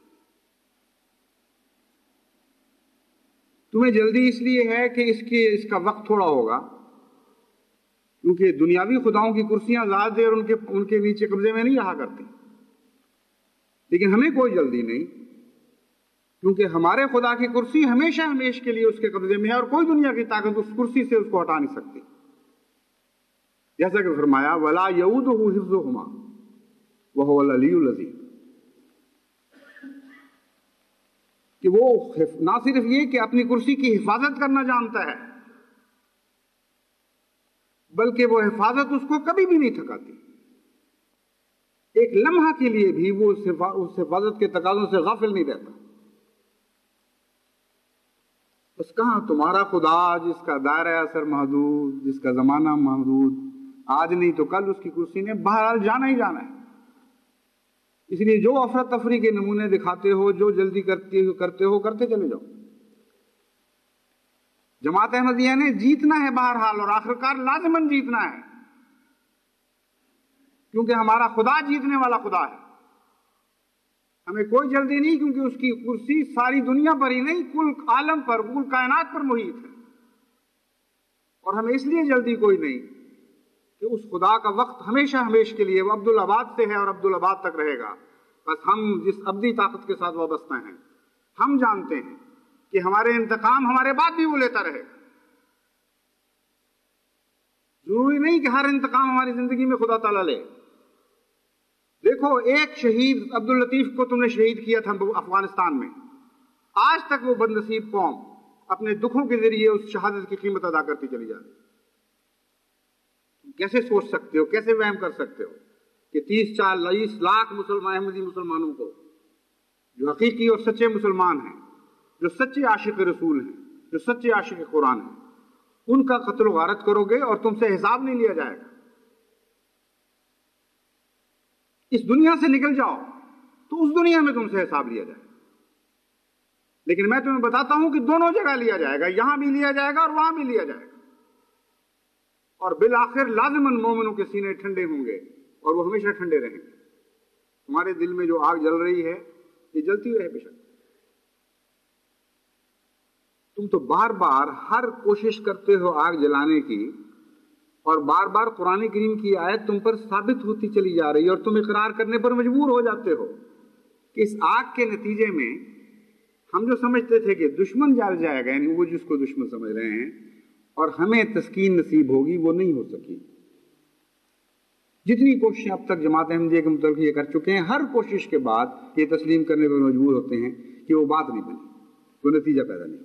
تمہیں جلدی اس لیے ہے کہ اس کا وقت تھوڑا ہوگا، کیونکہ دنیاوی خداؤں کی کرسیاں زیادہ دیر ان کے نیچے قبضے میں نہیں رہا کرتی، لیکن ہمیں کوئی جلدی نہیں، کیونکہ ہمارے خدا کی کرسی ہمیشہ ہمیشہ کے لیے اس کے قبضے میں ہے اور کوئی دنیا کی طاقت اس کرسی سے اس کو ہٹا نہیں سکتی۔ جیسا کہ فرمایا وَلَا يَؤُودُهُ حِفْظُهُمَا وَهُوَ الْعَلِيُّ الْعَظِيمُ۔ کہ وہ نہ صرف یہ کہ اپنی کرسی کی حفاظت کرنا جانتا ہے، بلکہ وہ حفاظت اس کو کبھی بھی نہیں تھکاتی، ایک لمحہ کے لیے بھی وہ اس حفاظت کے تقاضوں سے غافل نہیں رہتا۔ بس کہاں تمہارا خدا جس کا دائرہ اثر محدود، جس کا زمانہ محدود، آج نہیں تو کل اس کی کرسی نے بہرحال جانا ہی جانا ہے۔ اس لیے جو افراتفری کے نمونے دکھاتے ہو، جو جلدی کرتے ہو کرتے چلے جاؤ۔ جماعت احمدیہ نے جیتنا ہے بہرحال، اور آخرکار لازماً جیتنا ہے، کیونکہ ہمارا خدا جیتنے والا خدا ہے۔ ہمیں کوئی جلدی نہیں، کیونکہ اس کی کرسی ساری دنیا پر ہی نہیں، کل عالم پر، کل کائنات پر محیط ہے، اور ہمیں اس لیے جلدی کوئی نہیں کہ اس خدا کا وقت ہمیشہ ہمیش کے لیے وہ عبدالآباد سے ہے اور عبدالآباد تک رہے گا۔ بس ہم جس ابدی طاقت کے ساتھ وابستہ ہیں، ہم جانتے ہیں کہ ہمارے انتقام ہمارے بعد بھی وہ لیتا رہے گا۔ ضروری نہیں کہ ہر انتقام ہماری زندگی میں خدا تعالیٰ لے۔ دیکھو، ایک شہید عبداللطیف کو تم نے شہید کیا تھا افغانستان میں، آج تک وہ بد نصیب قوم اپنے دکھوں کے ذریعے اس شہادت کی قیمت ادا کرتی چلی جا رہی۔ کیسے سوچ سکتے ہو، کیسے وہم کر سکتے ہو کہ 30-40 لاکھ احمدی مسلمانوں کو، جو حقیقی اور سچے مسلمان ہیں، جو سچے عاشق رسول ہیں، جو سچے عاشق قرآن ہیں، ان کا قتل و غارت کرو گے اور تم سے حساب نہیں لیا جائے گا؟ اس دنیا سے نکل جاؤ تو اس دنیا میں تم سے حساب لیا جائے گا۔ لیکن میں تمہیں بتاتا ہوں کہ دونوں جگہ لیا جائے گا، یہاں بھی لیا جائے گا اور وہاں بھی لیا جائے گا، اور بالآخر لازماً مومنوں کے سینے ٹھنڈے ہوں گے اور وہ ہمیشہ ٹھنڈے رہیں گے۔ تمہارے دل میں جو آگ جل رہی ہے یہ جلتی رہے بے شک۔ تم تو بار بار ہر کوشش کرتے ہو آگ جلانے کی، اور بار بار قرآن کریم کی آیت تم پر ثابت ہوتی چلی جا رہی ہے، اور تم اقرار کرنے پر مجبور ہو جاتے ہو کہ اس آگ کے نتیجے میں ہم جو سمجھتے تھے کہ دشمن جل جائے گا، یعنی وہ جس کو دشمن سمجھ رہے ہیں، اور ہمیں تسکین نصیب ہوگی، وہ نہیں ہو سکی۔ جتنی کوششیں اب تک جماعت احمدیہ کے متعلق یہ کر چکے ہیں، ہر کوشش کے بعد یہ تسلیم کرنے پر مجبور ہوتے ہیں کہ وہ بات نہیں بنی، وہ نتیجہ پیدا نہیں،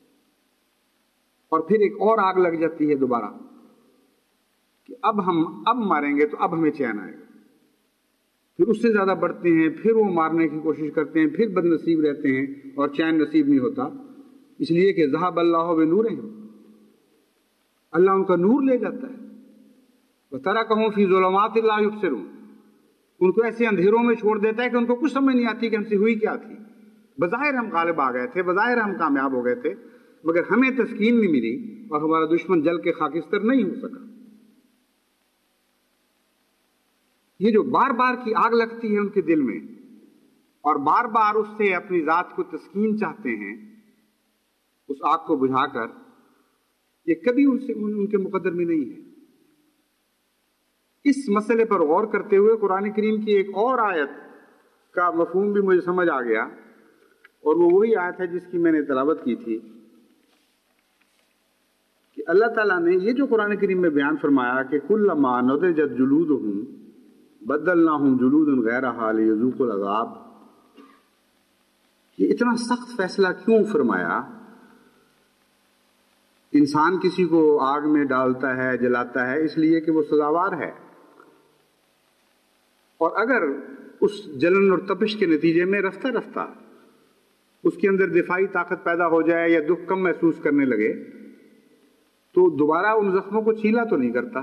اور پھر ایک اور آگ لگ جاتی ہے دوبارہ کہ اب ماریں گے تو اب ہمیں چین آئے گا، پھر اس سے زیادہ بڑھتے ہیں، پھر وہ مارنے کی کوشش کرتے ہیں، پھر بد نصیب رہتے ہیں اور چین نصیب نہیں ہوتا، اس لیے کہ ذہب اللہ بنورہم، اللہ ان کا نور لے جاتا ہے۔ وَتَرَكَهُمْ فِي ظُلُمَاتٍ لَا يُبْصِرُونَ، ان کو ایسے اندھیروں میں چھوڑ دیتا ہے کہ ان کو کچھ سمجھ نہیں آتی کہ ہم سے ہوئی کیا تھی۔ بظاہر ہم غالب آ گئے تھے، بظاہر ہم کامیاب ہو گئے تھے، مگر ہمیں تسکین نہیں ملی اور ہمارا دشمن جل کے خاکستر نہیں ہو سکا۔ یہ جو بار بار کی آگ لگتی ہے ان کے دل میں، اور بار بار اس سے اپنی ذات کو تسکین چاہتے ہیں، اس آگ کو بجھا کر، یہ کبھی ان کے مقدر میں نہیں ہے۔ اس مسئلے پر غور کرتے ہوئے قرآن کریم کی ایک اور آیت کا مفہوم بھی مجھے سمجھ آ گیا، اور وہ وہی آیت ہے جس کی میں نے تلاوت کی تھی کہ اللہ تعالیٰ نے یہ جو قرآن کریم میں بیان فرمایا کہ کلما نضجت جلودہم بدلناہم جلودا غیرہا لیذوقوا العذاب، یہ اتنا سخت فیصلہ کیوں فرمایا؟ انسان کسی کو آگ میں ڈالتا ہے، جلاتا ہے، اس لیے کہ وہ سزاوار ہے، اور اگر اس جلن اور تپش کے نتیجے میں رفتہ رفتہ اس کے اندر دفاعی طاقت پیدا ہو جائے یا دکھ کم محسوس کرنے لگے تو دوبارہ ان زخموں کو چھیلا تو نہیں کرتا،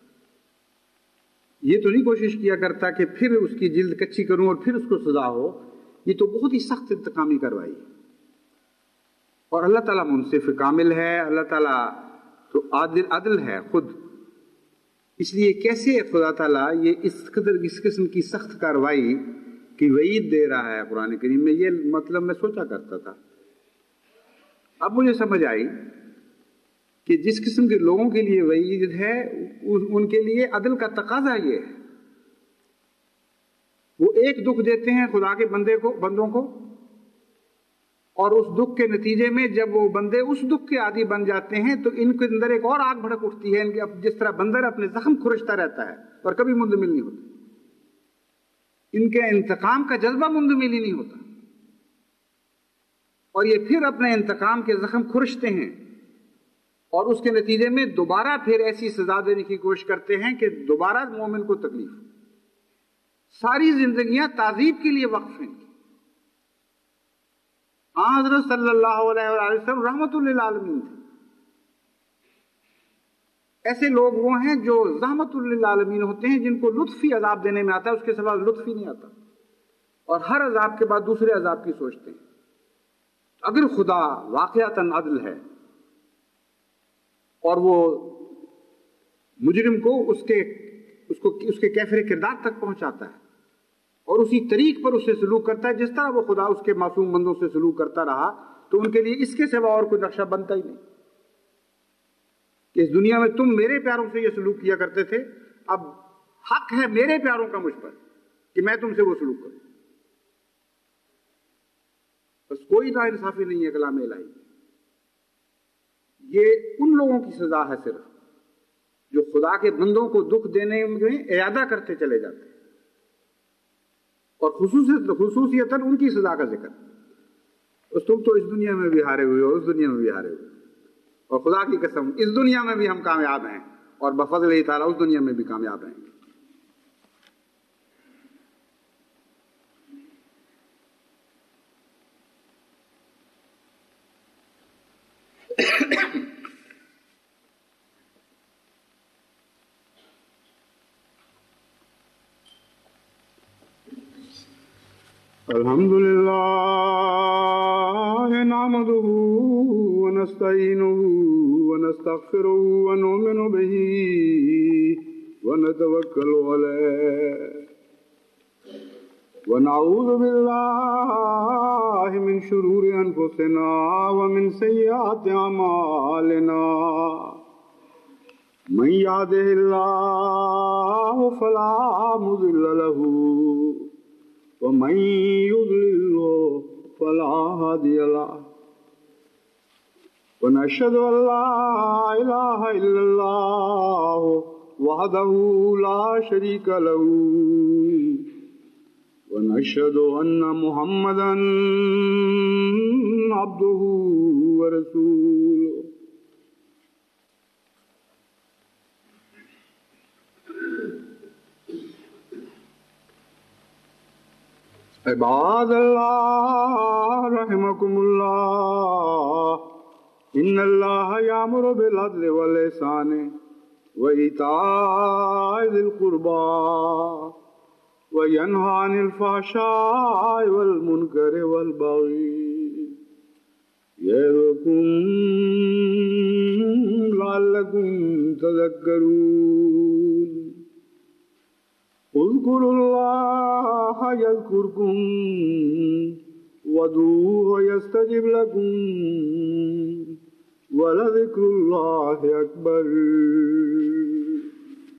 یہ تو نہیں کوشش کیا کرتا کہ پھر اس کی جلد کچی کروں اور پھر اس کو سزا ہو۔ یہ تو بہت ہی سخت انتقامی کارروائی ہے، اور اللہ تعالیٰ منصف کامل ہے، اللہ تعالیٰ تو عدل ہے خود، اس لیے کیسے خدا تعالیٰ یہ اس قسم کی سخت کارروائی کی وعید دے رہا ہے قرآن کریم میں؟ یہ مطلب میں سوچا کرتا تھا، اب مجھے سمجھ آئی کہ جس قسم کے لوگوں کے لیے وعید ہے ان کے لیے عدل کا تقاضا یہ ہے۔ وہ ایک دکھ دیتے ہیں خدا کے بندوں کو، اور اس دکھ کے نتیجے میں جب وہ بندے اس دکھ کے عادی بن جاتے ہیں تو ان کے اندر ایک اور آگ بھڑک اٹھتی ہے، جس طرح بندر اپنے زخم کھرچتا رہتا ہے اور کبھی مندمل نہیں ہوتا، ان کے انتقام کا جذبہ مندمل ہی نہیں ہوتا۔ اور یہ پھر اپنے انتقام کے زخم کھرچتے ہیں اور اس کے نتیجے میں دوبارہ پھر ایسی سزا دینے کی کوشش کرتے ہیں کہ دوبارہ مومن کو تکلیف ہو۔ ساری زندگیاں تعذیب کے لیے وقف ہیں۔ حضرت صلی اللہ علیہ وآلہ وسلم رحمت للعالمین تھے۔ ایسے لوگ وہ ہیں جو رحمت للعالمین ہوتے ہیں، جن کو لطف ہی عذاب دینے میں آتا ہے، اس کے سوا لطف ہی نہیں آتا، اور ہر عذاب کے بعد دوسرے عذاب کی سوچتے ہیں۔ اگر خدا واقعتاً عدل ہے اور وہ مجرم کو اس کے کیفر کردار تک پہنچاتا ہے اور اسی طریق پر اس سے سلوک کرتا ہے جس طرح وہ خدا اس کے معصوم بندوں سے سلوک کرتا رہا، تو ان کے لیے اس کے سوا اور کوئی نقشہ بنتا ہی نہیں کہ اس دنیا میں تم میرے پیاروں سے یہ سلوک کیا کرتے تھے، اب حق ہے میرے پیاروں کا مجھ پر کہ میں تم سے وہ سلوک کروں۔ بس کوئی ناانصافی نہیں ہے کلام الہی۔ یہ ان لوگوں کی سزا ہے صرف جو خدا کے بندوں کو دکھ دینے میں اعادہ کرتے چلے جاتے ہیں، اور خصوصیتاً ان کی سزا کا ذکر۔ بس تم تو اس دنیا میں بھی ہارے ہوئے ہو، اس دنیا میں بھی ہارے ہوئے، اور خدا کی قسم اس دنیا میں بھی ہم کامیاب ہیں، اور بفضل اللہ تعالیٰ اس دنیا میں بھی کامیاب ہیں۔ الحمد للہ نحمده ونستعینه ونستغفره ونؤمن به ونتوکل علیہ ونعوذ باللہ من شرور انفسنا ومن سیئات اعمالنا من یهده اللہ فلا مضل له ومن يضلل فلا هادي له ونشهد أن لا إله إلا الله وحده لا شريك له ونشهد أن محمدا عبده ورسوله عباد اللہ رحمکم اللہ ان اللہ یامر بالعدل والإحسان وإیتاء ذی القربى وینہی عن الفحشاء والمنکر والبغی یعظکم لعلکم تذکرون اذکروا اللہ یذکرکم وادعوہ یستجب لکم ولذکر اللہ اکبر۔